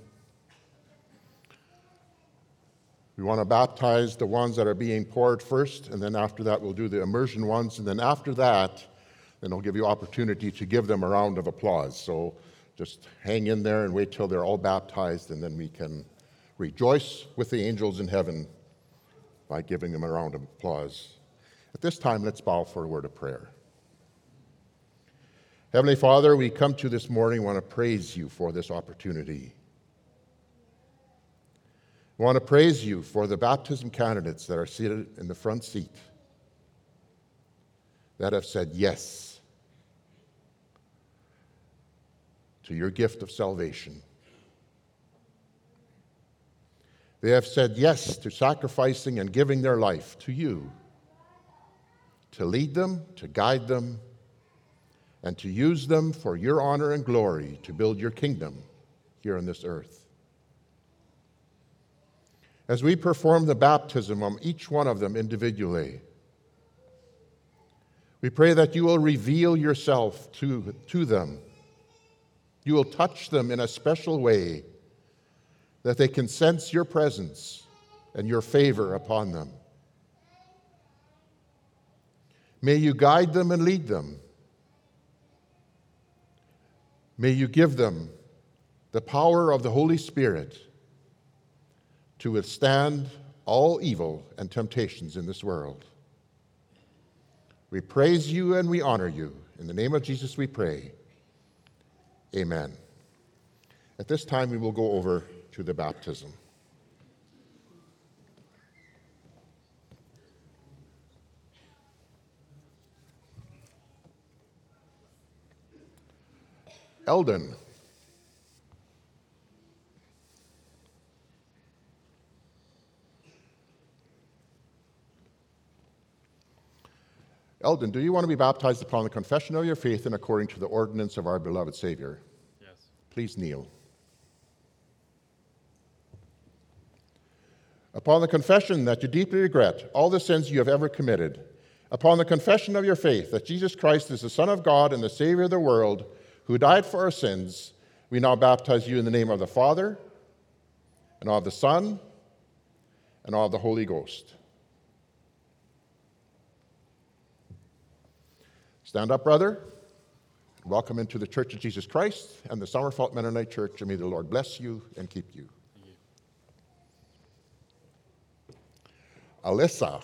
we want to baptize the ones that are being poured first, and then after that we'll do the immersion ones, and then after that, then I'll give you opportunity to give them a round of applause. So just hang in there and wait till they're all baptized, and then we can rejoice with the angels in heaven by giving them a round of applause. At this time, let's bow for a word of prayer. Heavenly Father, we come to you this morning, want to praise you for this opportunity. We want to praise you for the baptism candidates that are seated in the front seat that have said yes to your gift of salvation. They have said yes to sacrificing and giving their life to you, to lead them, to guide them, and to use them for your honor and glory to build your kingdom here on this earth. As we perform the baptism of each one of them individually, we pray that you will reveal yourself to, to them. You will touch them in a special way that they can sense your presence and your favor upon them. May you guide them and lead them. May you give them the power of the Holy Spirit to withstand all evil and temptations in this world. We praise you and we honor you. In the name of Jesus we pray. Amen. At this time we will go over to the baptism. Eldon. Eldon, do you want to be baptized upon the confession of your faith and according to the ordinance of our beloved Savior? Yes. Please kneel. Upon the confession that you deeply regret all the sins you have ever committed, upon the confession of your faith that Jesus Christ is the Son of God and the Savior of the world, who died for our sins, we now baptize you in the name of the Father, and of the Son, and of the Holy Ghost. Stand up, brother. Welcome into the Church of Jesus Christ and the Summerfelt Mennonite Church, and may the Lord bless you and keep you. Alyssa.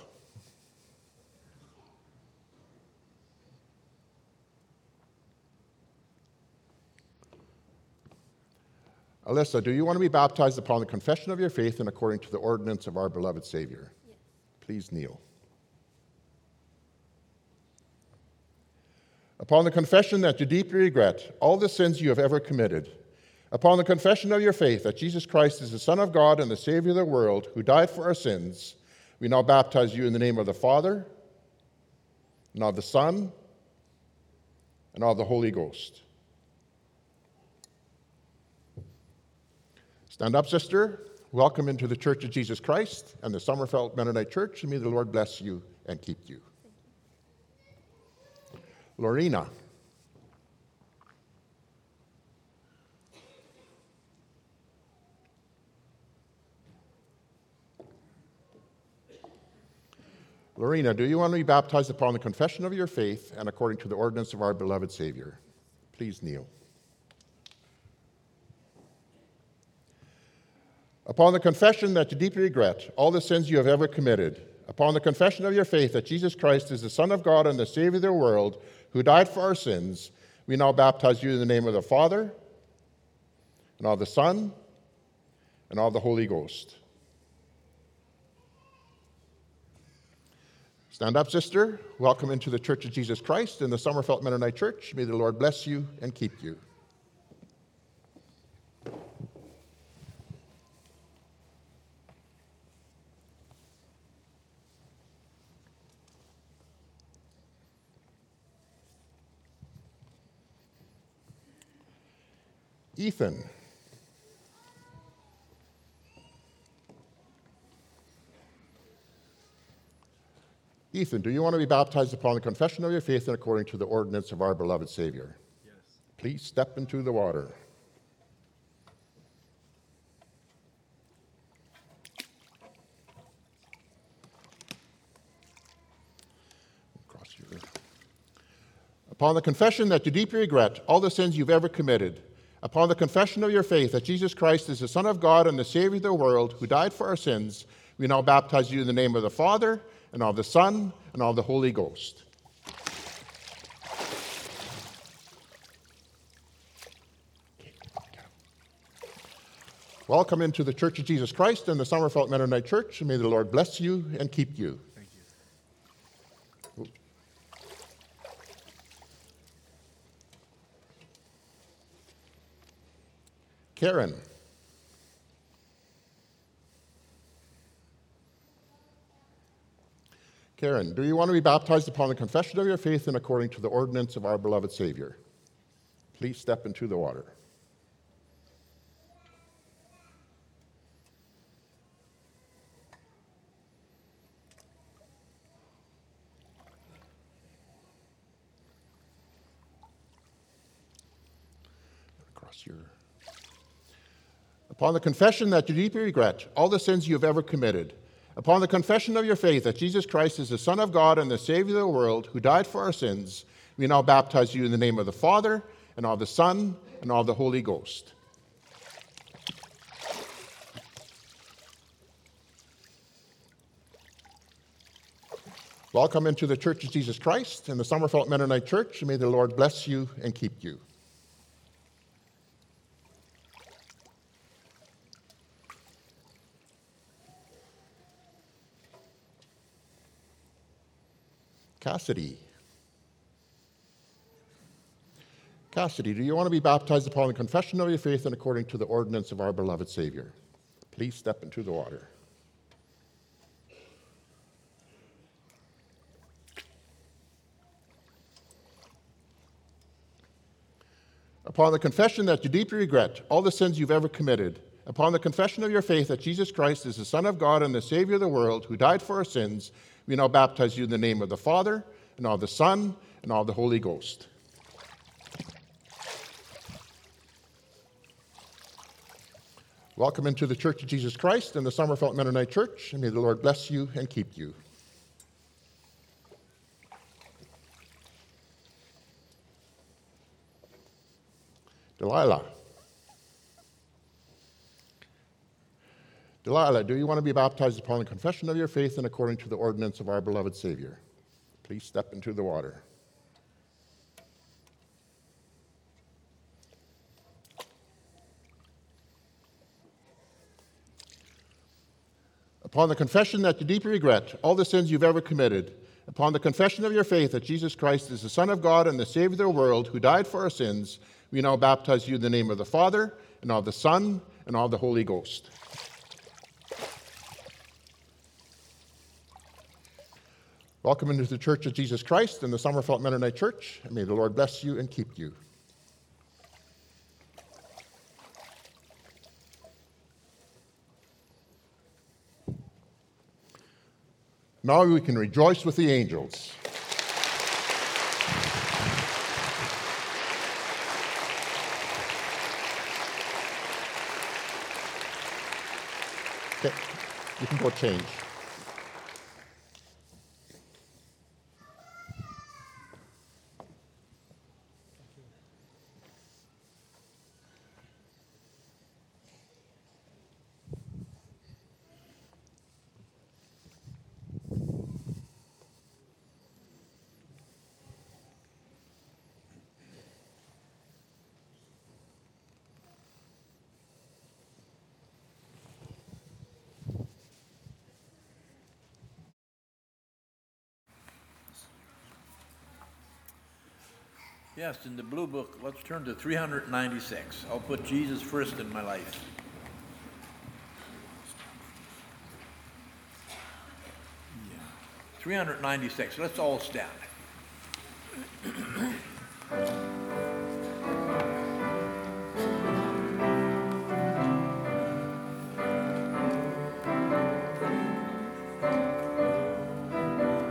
Alyssa, do you want to be baptized upon the confession of your faith and according to the ordinance of our beloved Savior? Yes. Please kneel. Upon the confession that you deeply regret all the sins you have ever committed, upon the confession of your faith that Jesus Christ is the Son of God and the Savior of the world, who died for our sins, we now baptize you in the name of the Father, and of the Son, and of the Holy Ghost. Stand up, sister. Welcome into the Church of Jesus Christ and the Summerfelt Mennonite Church, and may the Lord bless you and keep you. Lorena. Lorena, do you want to be baptized upon the confession of your faith and according to the ordinance of our beloved Savior? Please kneel. Upon the confession that you deeply regret all the sins you have ever committed, upon the confession of your faith that Jesus Christ is the Son of God and the Savior of the world, who died for our sins, we now baptize you in the name of the Father, and of the Son, and of the Holy Ghost. Stand up, sister. Welcome into the Church of Jesus Christ and the Summerfelt Mennonite Church. May the Lord bless you and keep you. Ethan. Ethan, do you want to be baptized upon the confession of your faith and according to the ordinance of our beloved Savior? Yes. Please Please step into the water. Cross your... Upon the confession that you deeply regret all the sins you've ever committed, upon the confession of your faith that Jesus Christ is the Son of God and the Savior of the world who died for our sins, we now baptize you in the name of the Father, and of the Son, and of the Holy Ghost. Welcome into the Church of Jesus Christ and the Summerfelt Mennonite Church, and may the Lord bless you and keep you. Thank you. Karen. Karen, do you want to be baptized upon the confession of your faith and according to the ordinance of our beloved Savior? Please step into the water. Across your... Upon the confession that you deeply regret all the sins you have ever committed, upon the confession of your faith that Jesus Christ is the Son of God and the Savior of the world who died for our sins, we now baptize you in the name of the Father, and of the Son, and of the Holy Ghost. Welcome into the Church of Jesus Christ and the Summerfelt Mennonite Church, and may the Lord bless you and keep you. Cassidy. Cassidy, do you want to be baptized upon the confession of your faith and according to the ordinance of our beloved Savior? Please step into the water. Upon the confession that you deeply regret all the sins you've ever committed, upon the confession of your faith that Jesus Christ is the Son of God and the Savior of the world who died for our sins, we now baptize you in the name of the Father, and of the Son, and of the Holy Ghost. Welcome into the Church of Jesus Christ and the Summerfelt Mennonite Church, and may the Lord bless you and keep you. Delilah. Delilah, do you want to be baptized upon the confession of your faith and according to the ordinance of our beloved Savior? Please step into the water. Upon the confession that you deeply regret all the sins you've ever committed, upon the confession of your faith that Jesus Christ is the Son of God and the Savior of the world who died for our sins, we now baptize you in the name of the Father, and of the Son, and of the Holy Ghost. Welcome into the Church of Jesus Christ and the Summerfelt Mennonite Church, and may the Lord bless you and keep you. Now we can rejoice with the angels. Okay, you can go change. Yes, in the blue book, let's turn to three hundred ninety-six. I'll put Jesus first in my life. Yeah. three hundred ninety-six, let's all stand.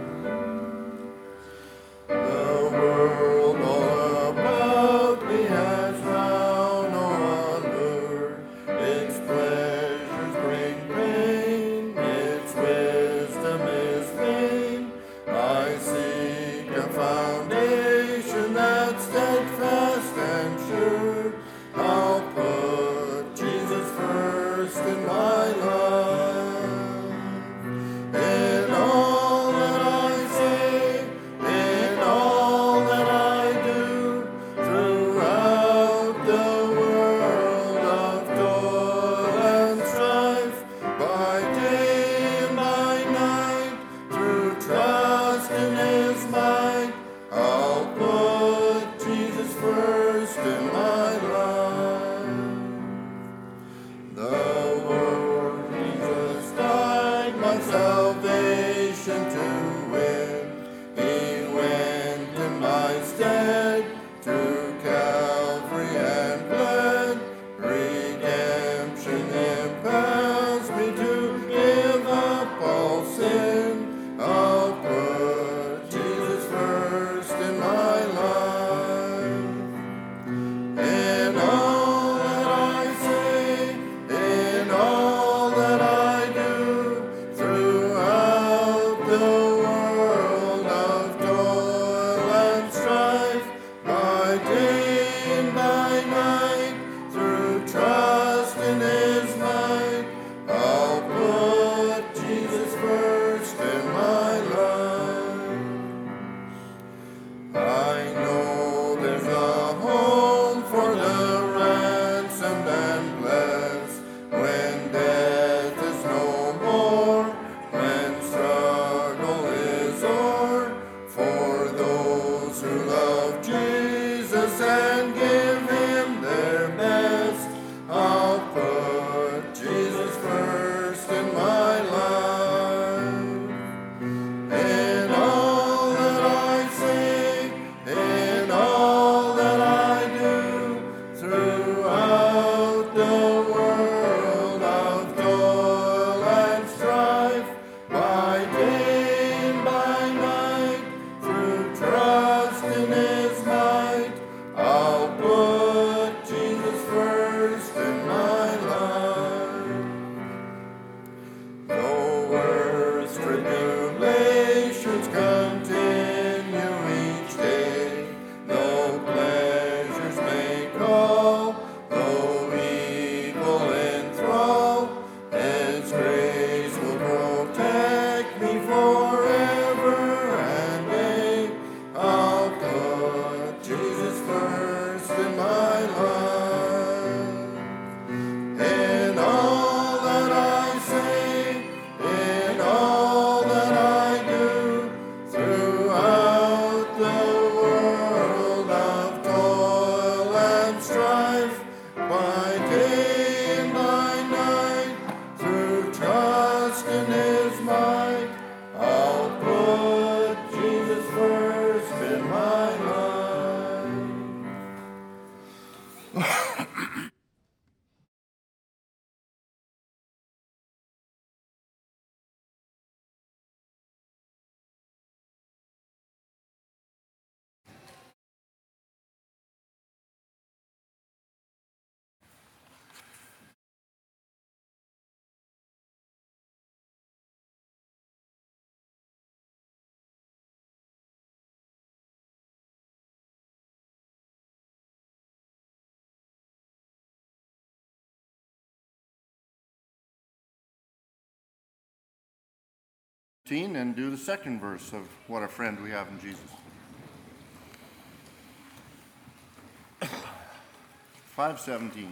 The world all about me And do the second verse of What a Friend We Have in Jesus. five seventeen.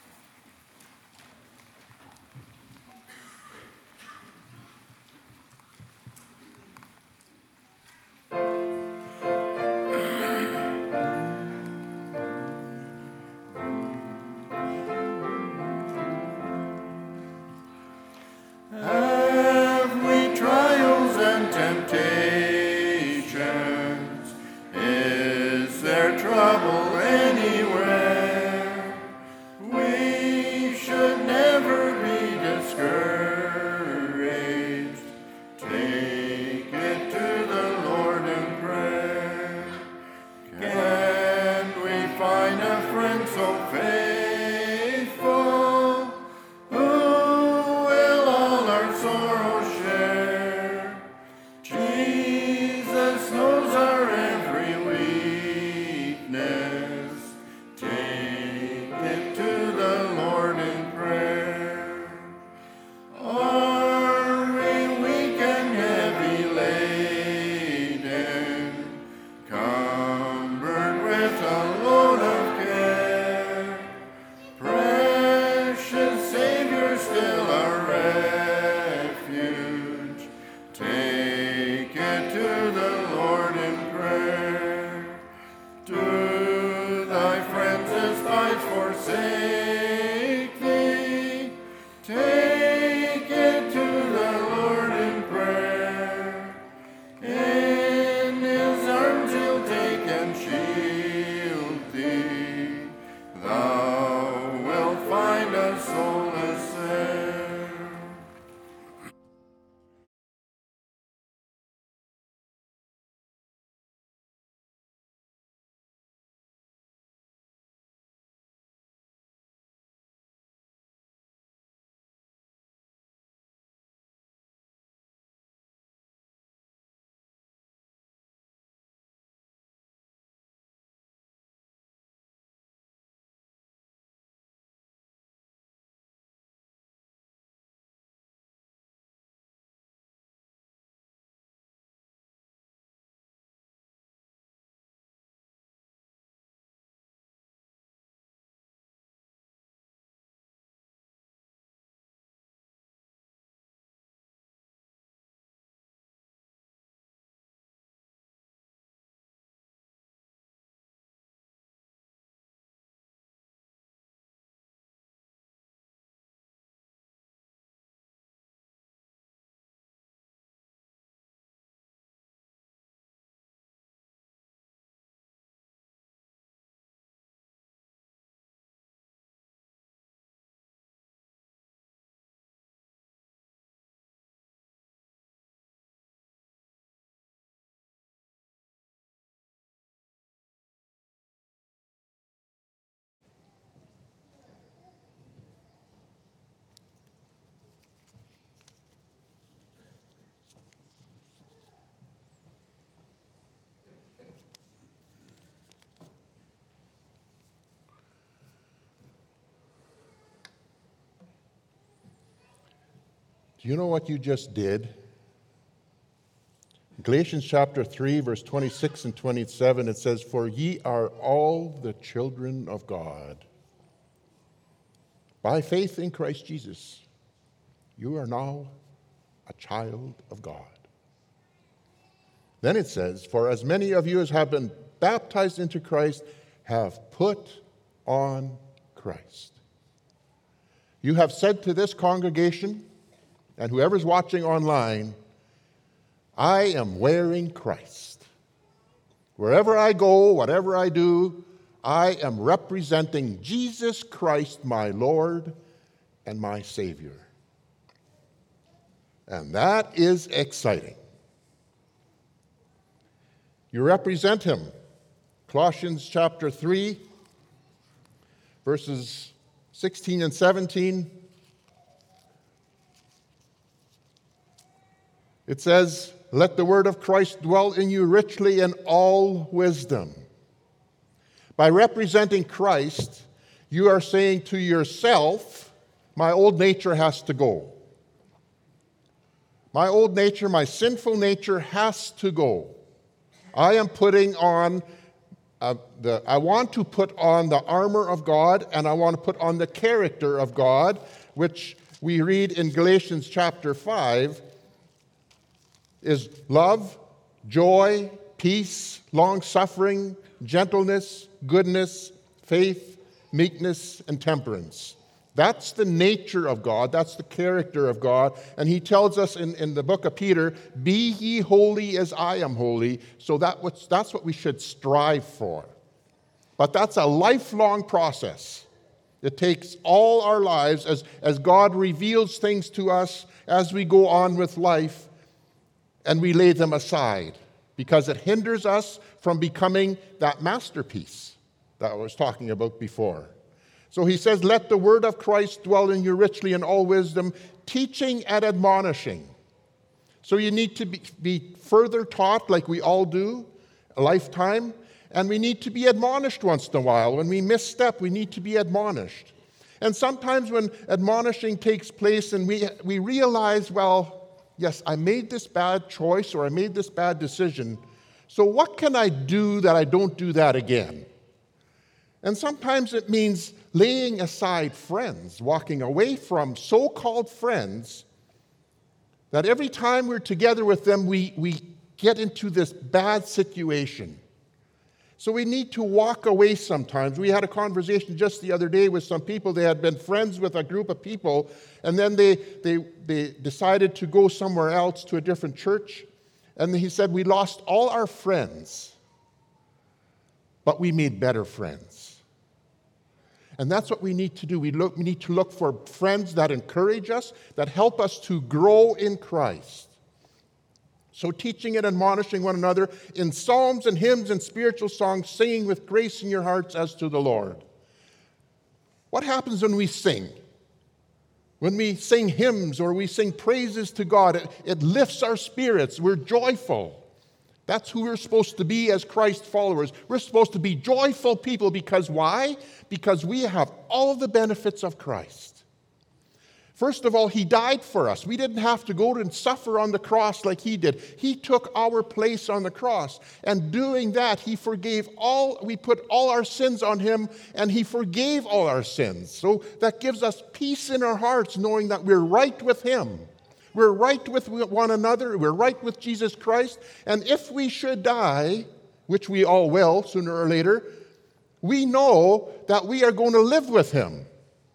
Do you know what you just did? Galatians chapter three, verse twenty-six and twenty-seven, it says, "For ye are all the children of God. By faith in Christ Jesus, you are now a child of God." Then it says, "For as many of you as have been baptized into Christ have put on Christ." You have said to this congregation, and whoever's watching online, I am wearing Christ. Wherever I go, whatever I do, I am representing Jesus Christ, my Lord and my Savior. And that is exciting. You represent him. Colossians chapter three, verses sixteen and seventeen. It says, "Let the word of Christ dwell in you richly in all wisdom." By representing Christ, you are saying to yourself, my old nature has to go. My old nature, my sinful nature has to go. I am putting on, uh, the, I want to put on the armor of God, and I want to put on the character of God, which we read in Galatians chapter five, is love, joy, peace, long-suffering, gentleness, goodness, faith, meekness, and temperance. That's the nature of God. That's the character of God. And he tells us in, in the book of Peter, be ye holy as I am holy. So that what's, that's what we should strive for. But that's a lifelong process. It takes all our lives as, as God reveals things to us as we go on with life, and we lay them aside because it hinders us from becoming that masterpiece that I was talking about before. So he says, let the word of Christ dwell in you richly in all wisdom, teaching and admonishing. So you need to be, be further taught like we all do, a lifetime, and we need to be admonished once in a while. When we misstep, we need to be admonished. And sometimes when admonishing takes place and we, we realize, well, yes, I made this bad choice or I made this bad decision, so what can I do that I don't do that again? And sometimes it means laying aside friends, walking away from so-called friends, that every time we're together with them, we, we get into this bad situation. So we need to walk away sometimes. We had a conversation just the other day with some people. They had been friends with a group of people, and then they, they, they decided to go somewhere else to a different church. And he said, we lost all our friends, but we made better friends. And that's what we need to do. We, look, we need to look for friends that encourage us, that help us to grow in Christ. So teaching and admonishing one another in psalms and hymns and spiritual songs, singing with grace in your hearts as to the Lord. What happens when we sing? When we sing hymns or we sing praises to God, it, it lifts our spirits. We're joyful. That's who we're supposed to be as Christ followers. We're supposed to be joyful people because why? Because we have all the benefits of Christ. First of all, he died for us. We didn't have to go and suffer on the cross like he did. He took our place on the cross. And doing that, he forgave all, we put all our sins on him, and he forgave all our sins. So that gives us peace in our hearts, knowing that we're right with him. We're right with one another. We're right with Jesus Christ. And if we should die, which we all will sooner or later, we know that we are going to live with him.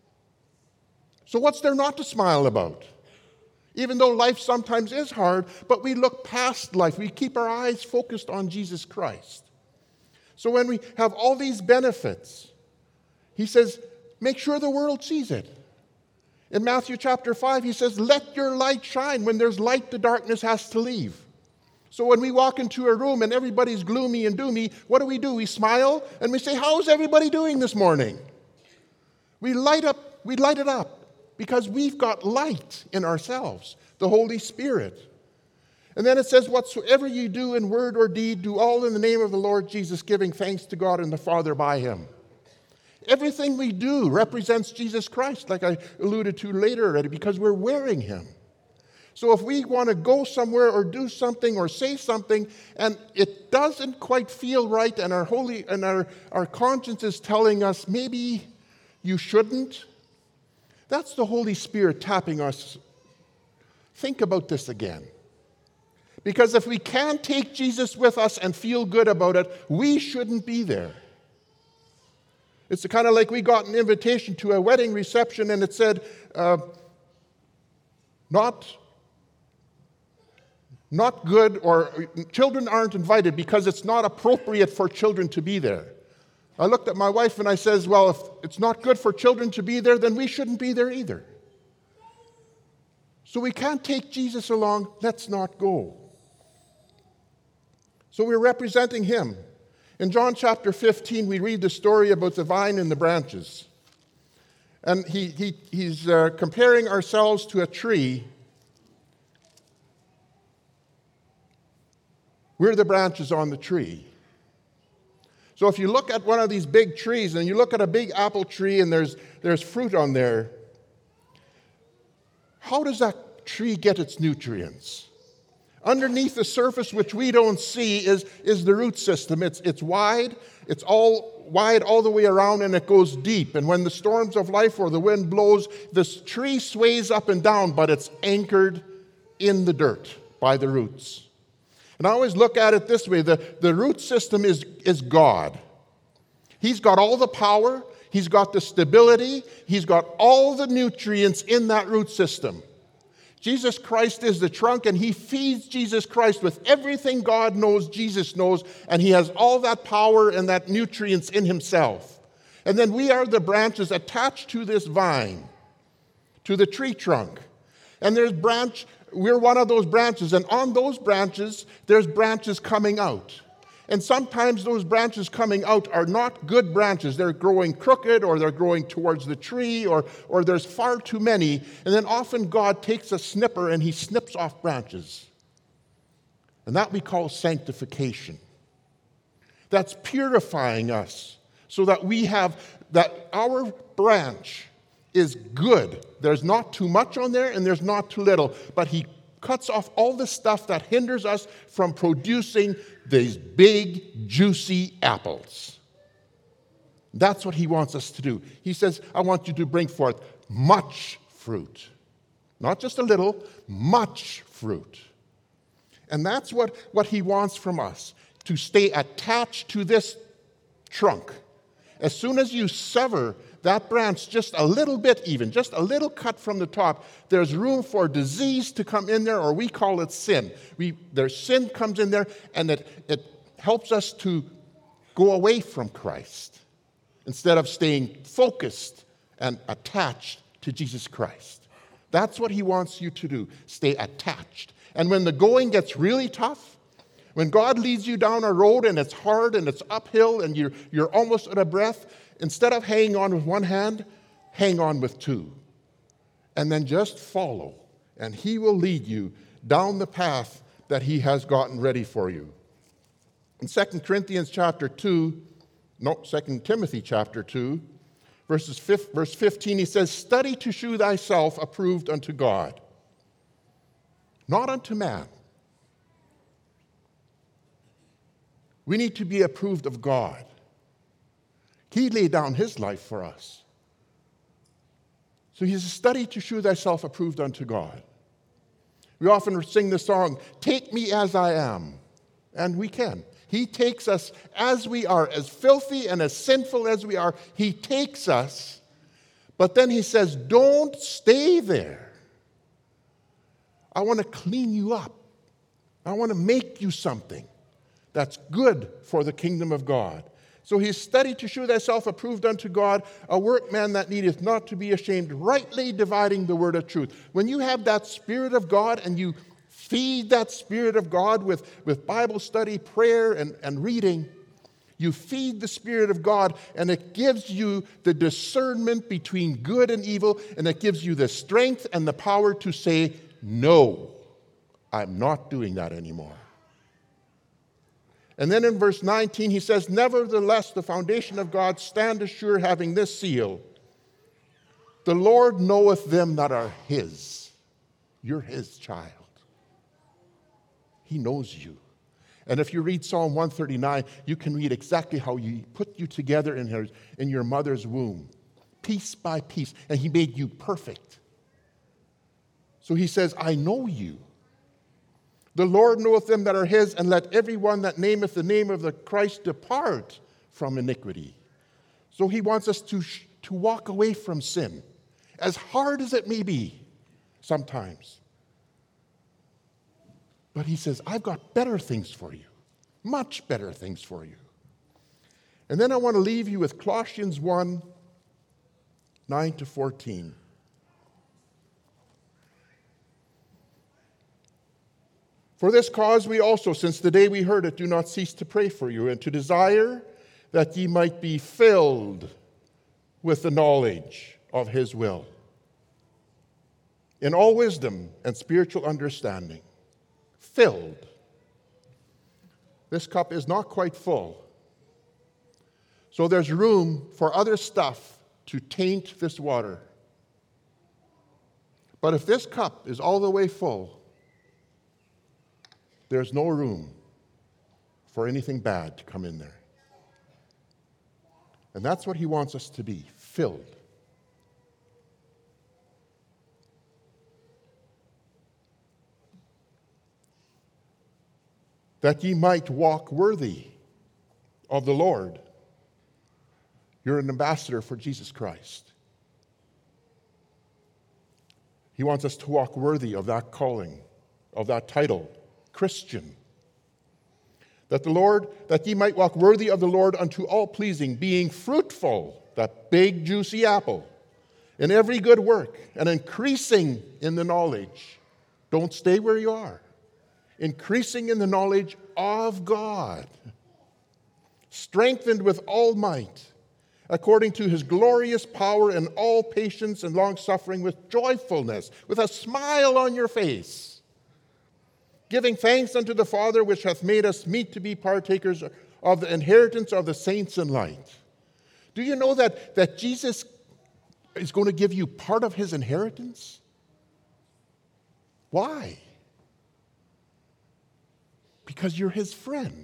So what's there not to smile about? Even though life sometimes is hard, but we look past life. We keep our eyes focused on Jesus Christ. So when we have all these benefits, he says, make sure the world sees it. In Matthew chapter five, he says, let your light shine. When there's light, the darkness has to leave. So when we walk into a room and everybody's gloomy and doomy, what do we do? We smile and we say, how's everybody doing this morning? We light up, we light it up because we've got light in ourselves, the Holy Spirit. And then it says, whatsoever you do in word or deed, do all in the name of the Lord Jesus, giving thanks to God and the Father by him. Everything we do represents Jesus Christ, like I alluded to later already, because we're wearing him. So if we want to go somewhere or do something or say something, and it doesn't quite feel right, and our holy and our, our conscience is telling us maybe you shouldn't, that's the Holy Spirit tapping us. Think about this again. Because if we can't take Jesus with us and feel good about it, we shouldn't be there. It's kind of like we got an invitation to a wedding reception and it said, uh, not, not good, or children aren't invited because it's not appropriate for children to be there. I looked at my wife and I says, well, if it's not good for children to be there, then we shouldn't be there either. So we can't take Jesus along, let's not go. So we're representing him. In John chapter fifteen, we read the story about the vine and the branches. And he, he, he's uh, comparing ourselves to a tree. We're the branches on the tree. So if you look at one of these big trees, and you look at a big apple tree and there's, there's fruit on there, how does that, tree get its nutrients? Underneath the surface, which we don't see, is, is the root system. It's, it's wide, it's all wide all the way around, and it goes deep. And when the storms of life or the wind blows, this tree sways up and down, but it's anchored in the dirt by the roots. And I always look at it this way. The, the root system is, is God. He's got all the power. He's got the stability. He's got all the nutrients in that root system. Jesus Christ is the trunk, and he feeds Jesus Christ with everything God knows Jesus knows, and he has all that power and that nutrients in himself. And then we are the branches attached to this vine, to the tree trunk. And there's branch, we're one of those branches, and on those branches, there's branches coming out. And sometimes those branches coming out are not good branches. They're growing crooked, or they're growing towards the tree, or, or there's far too many. And then often God takes a snipper and he snips off branches. And that we call sanctification. That's purifying us so that we have, that our branch is good. There's not too much on there and there's not too little. But he cuts off all the stuff that hinders us from producing these big, juicy apples. That's what he wants us to do. He says, I want you to bring forth much fruit. Not just a little, much fruit. And that's what, what he wants from us, to stay attached to this trunk. As soon as you sever that branch just a little bit even, just a little cut from the top, there's room for disease to come in there, or we call it sin. We, there's sin comes in there, and it, it helps us to go away from Christ instead of staying focused and attached to Jesus Christ. That's what he wants you to do, stay attached. And when the going gets really tough, when God leads you down a road and it's hard and it's uphill and you're, you're almost out of breath, instead of hanging on with one hand, hang on with two. And then just follow, and he will lead you down the path that he has gotten ready for you. In Second Corinthians chapter two, no, Second Timothy chapter two, verses fifth, verse fifteen, he says, study to shew thyself approved unto God, not unto man. We need to be approved of God. He laid down his life for us. So he says, study to shew thyself approved unto God. We often sing the song, take me as I am. And we can. He takes us as we are, as filthy and as sinful as we are. He takes us, but then he says, don't stay there. I want to clean you up. I want to make you something that's good for the kingdom of God. So he studied to shew thyself approved unto God, a workman that needeth not to be ashamed, rightly dividing the word of truth. When you have that Spirit of God and you feed that Spirit of God with, with Bible study, prayer, and, and reading, you feed the Spirit of God, and it gives you the discernment between good and evil, and it gives you the strength and the power to say, no, I'm not doing that anymore. And then in verse nineteen, he says, nevertheless, the foundation of God stand assure, having this seal. The Lord knoweth them that are his. You're his child. He knows you. And if you read Psalm one thirty-nine, you can read exactly how he put you together in, her, in your mother's womb, piece by piece, and he made you perfect. So he says, I know you. The Lord knoweth them that are his, and let every one that nameth the name of the Christ depart from iniquity. So he wants us to, to walk away from sin, as hard as it may be sometimes. But he says, I've got better things for you, much better things for you. And then I want to leave you with Colossians one, nine to fourteen. For this cause we also, since the day we heard it, do not cease to pray for you, and to desire that ye might be filled with the knowledge of his will, in all wisdom and spiritual understanding. Filled. This cup is not quite full. So there's room for other stuff to taint this water. But if this cup is all the way full, there's no room for anything bad to come in there. And that's what he wants us to be, filled. That ye might walk worthy of the Lord. You're an ambassador for Jesus Christ. He wants us to walk worthy of that calling, of that title, Christian. That the Lord, that ye might walk worthy of the Lord unto all pleasing, being fruitful, that big juicy apple, in every good work, and increasing in the knowledge. Don't stay where you are. Increasing in the knowledge of God. Strengthened with all might, according to his glorious power, in all patience and long-suffering, with joyfulness, with a smile on your face, giving thanks unto the Father, which hath made us meet to be partakers of the inheritance of the saints in light. Do you know that, that Jesus is going to give you part of his inheritance? Why? Because you're his friend.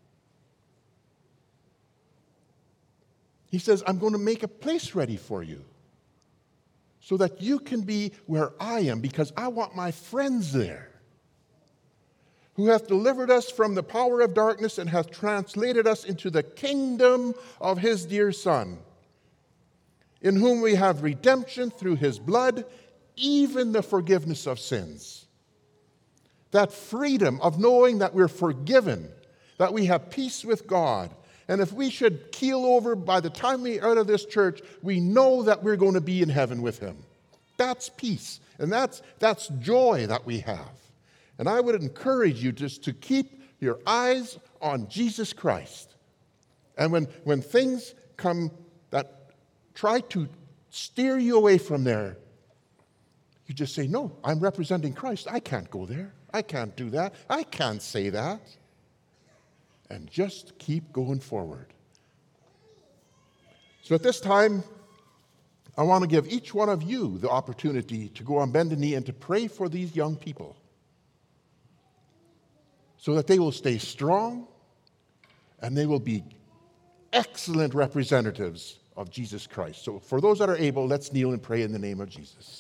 He says, I'm going to make a place ready for you so that you can be where I am, because I want my friends there, who hath delivered us from the power of darkness and hath translated us into the kingdom of his dear Son, in whom we have redemption through his blood, even the forgiveness of sins. That freedom of knowing that we're forgiven, that we have peace with God. And if we should keel over by the time we're out of this church, we know that we're going to be in heaven with him. That's peace. And that's, that's joy that we have. And I would encourage you just to keep your eyes on Jesus Christ. And when, when things come that try to steer you away from there, you just say, no, I'm representing Christ. I can't go there. I can't do that. I can't say that. And just keep going forward. So at this time, I want to give each one of you the opportunity to go on bended knee and to pray for these young people so that they will stay strong and they will be excellent representatives of Jesus Christ. So for those that are able, let's kneel and pray in the name of Jesus.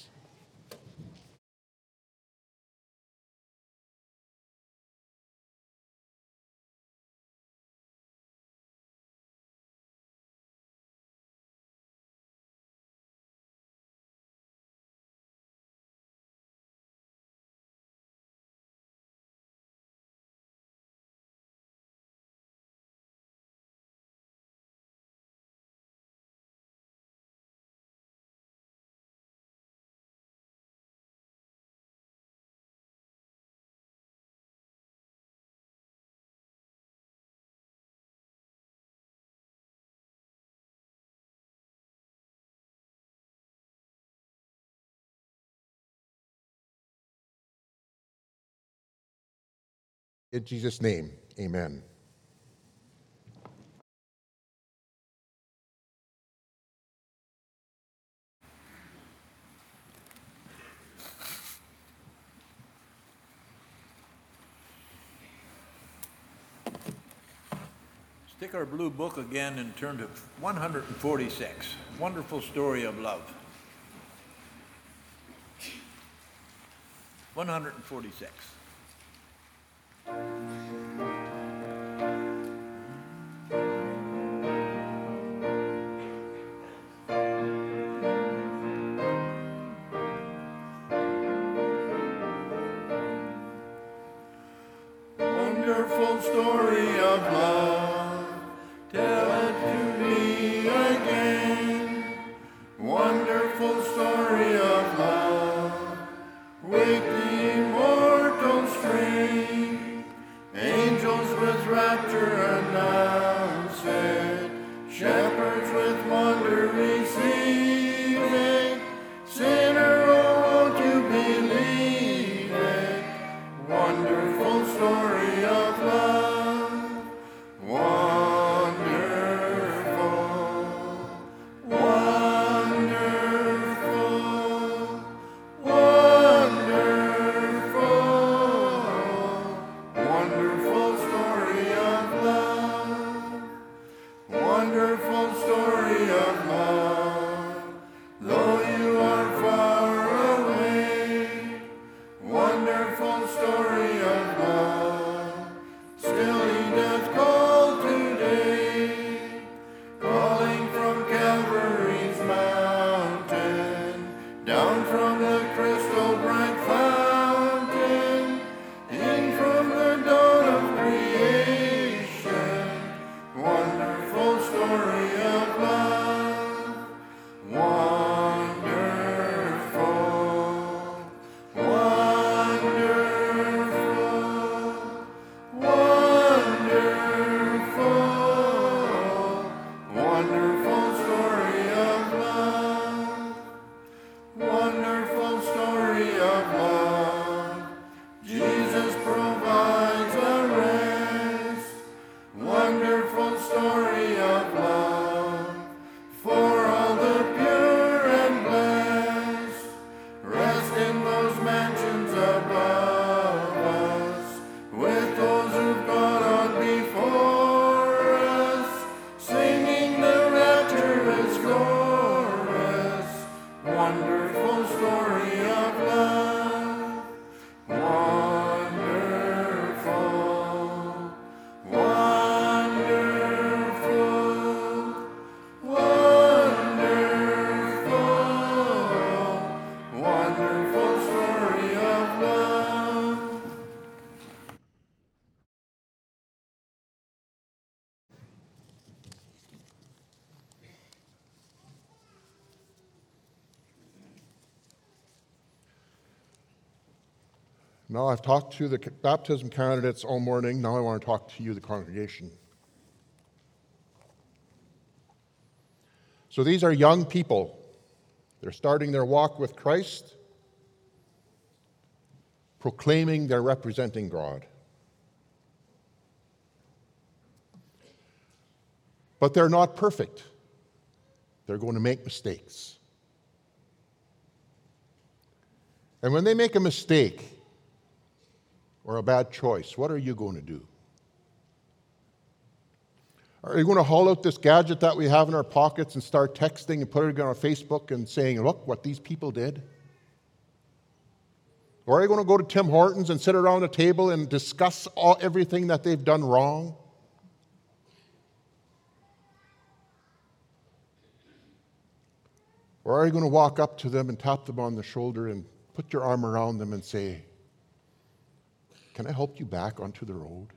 In Jesus' name, amen. Stick our blue book again and turn to one forty-six. Wonderful story of love. one forty-six. Wonderful story of love, tell it to me again. Wonderful story of love, wake the immortal strain. Angels with rapture announce it, shepherds with wonder receive it. Sinner, oh, won't you believe it? Wonderful story of love. Now, I've talked to the baptism candidates all morning. Now I want to talk to you, the congregation. So these are young people. They're starting their walk with Christ, proclaiming they're representing God. But they're not perfect. They're going to make mistakes. And when they make a mistake or a bad choice, what are you going to do? Are you going to haul out this gadget that we have in our pockets and start texting and putting it on Facebook and saying, look what these people did? Or are you going to go to Tim Hortons and sit around a table and discuss all, everything that they've done wrong? Or are you going to walk up to them and tap them on the shoulder and put your arm around them and say, can I help you back onto the road?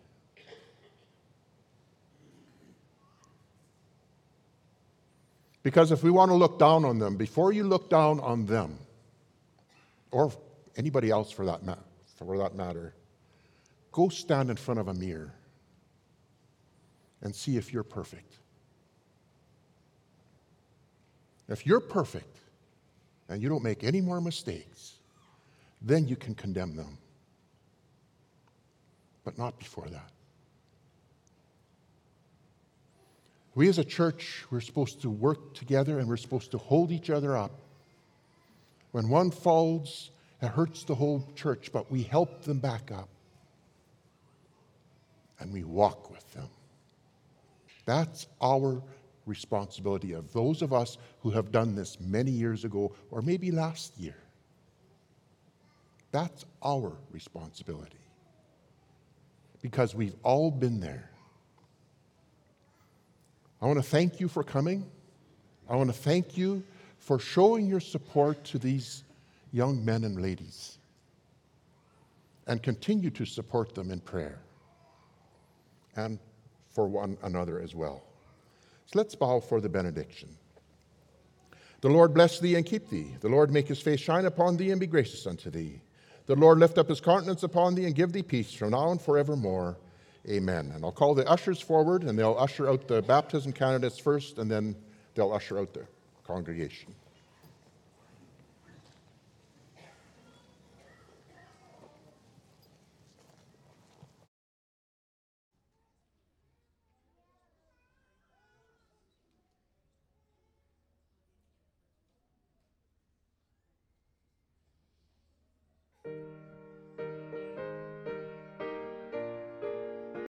Because if we want to look down on them, before you look down on them, or anybody else for that, ma- for that matter, go stand in front of a mirror and see if you're perfect. If you're perfect and you don't make any more mistakes, then you can condemn them. But not before that. We as a church, we're supposed to work together and we're supposed to hold each other up. When one falls, it hurts the whole church, but we help them back up. And we walk with them. That's our responsibility of those of us who have done this many years ago or maybe last year. That's our responsibility. Because we've all been there. I want to thank you for coming. I want to thank you for showing your support to these young men and ladies. And continue to support them in prayer. And for one another as well. So let's bow for the benediction. The Lord bless thee and keep thee. The Lord make his face shine upon thee and be gracious unto thee. The Lord lift up his countenance upon thee and give thee peace from now and forevermore. Amen. And I'll call the ushers forward, and they'll usher out the baptism candidates first, and then they'll usher out the congregation.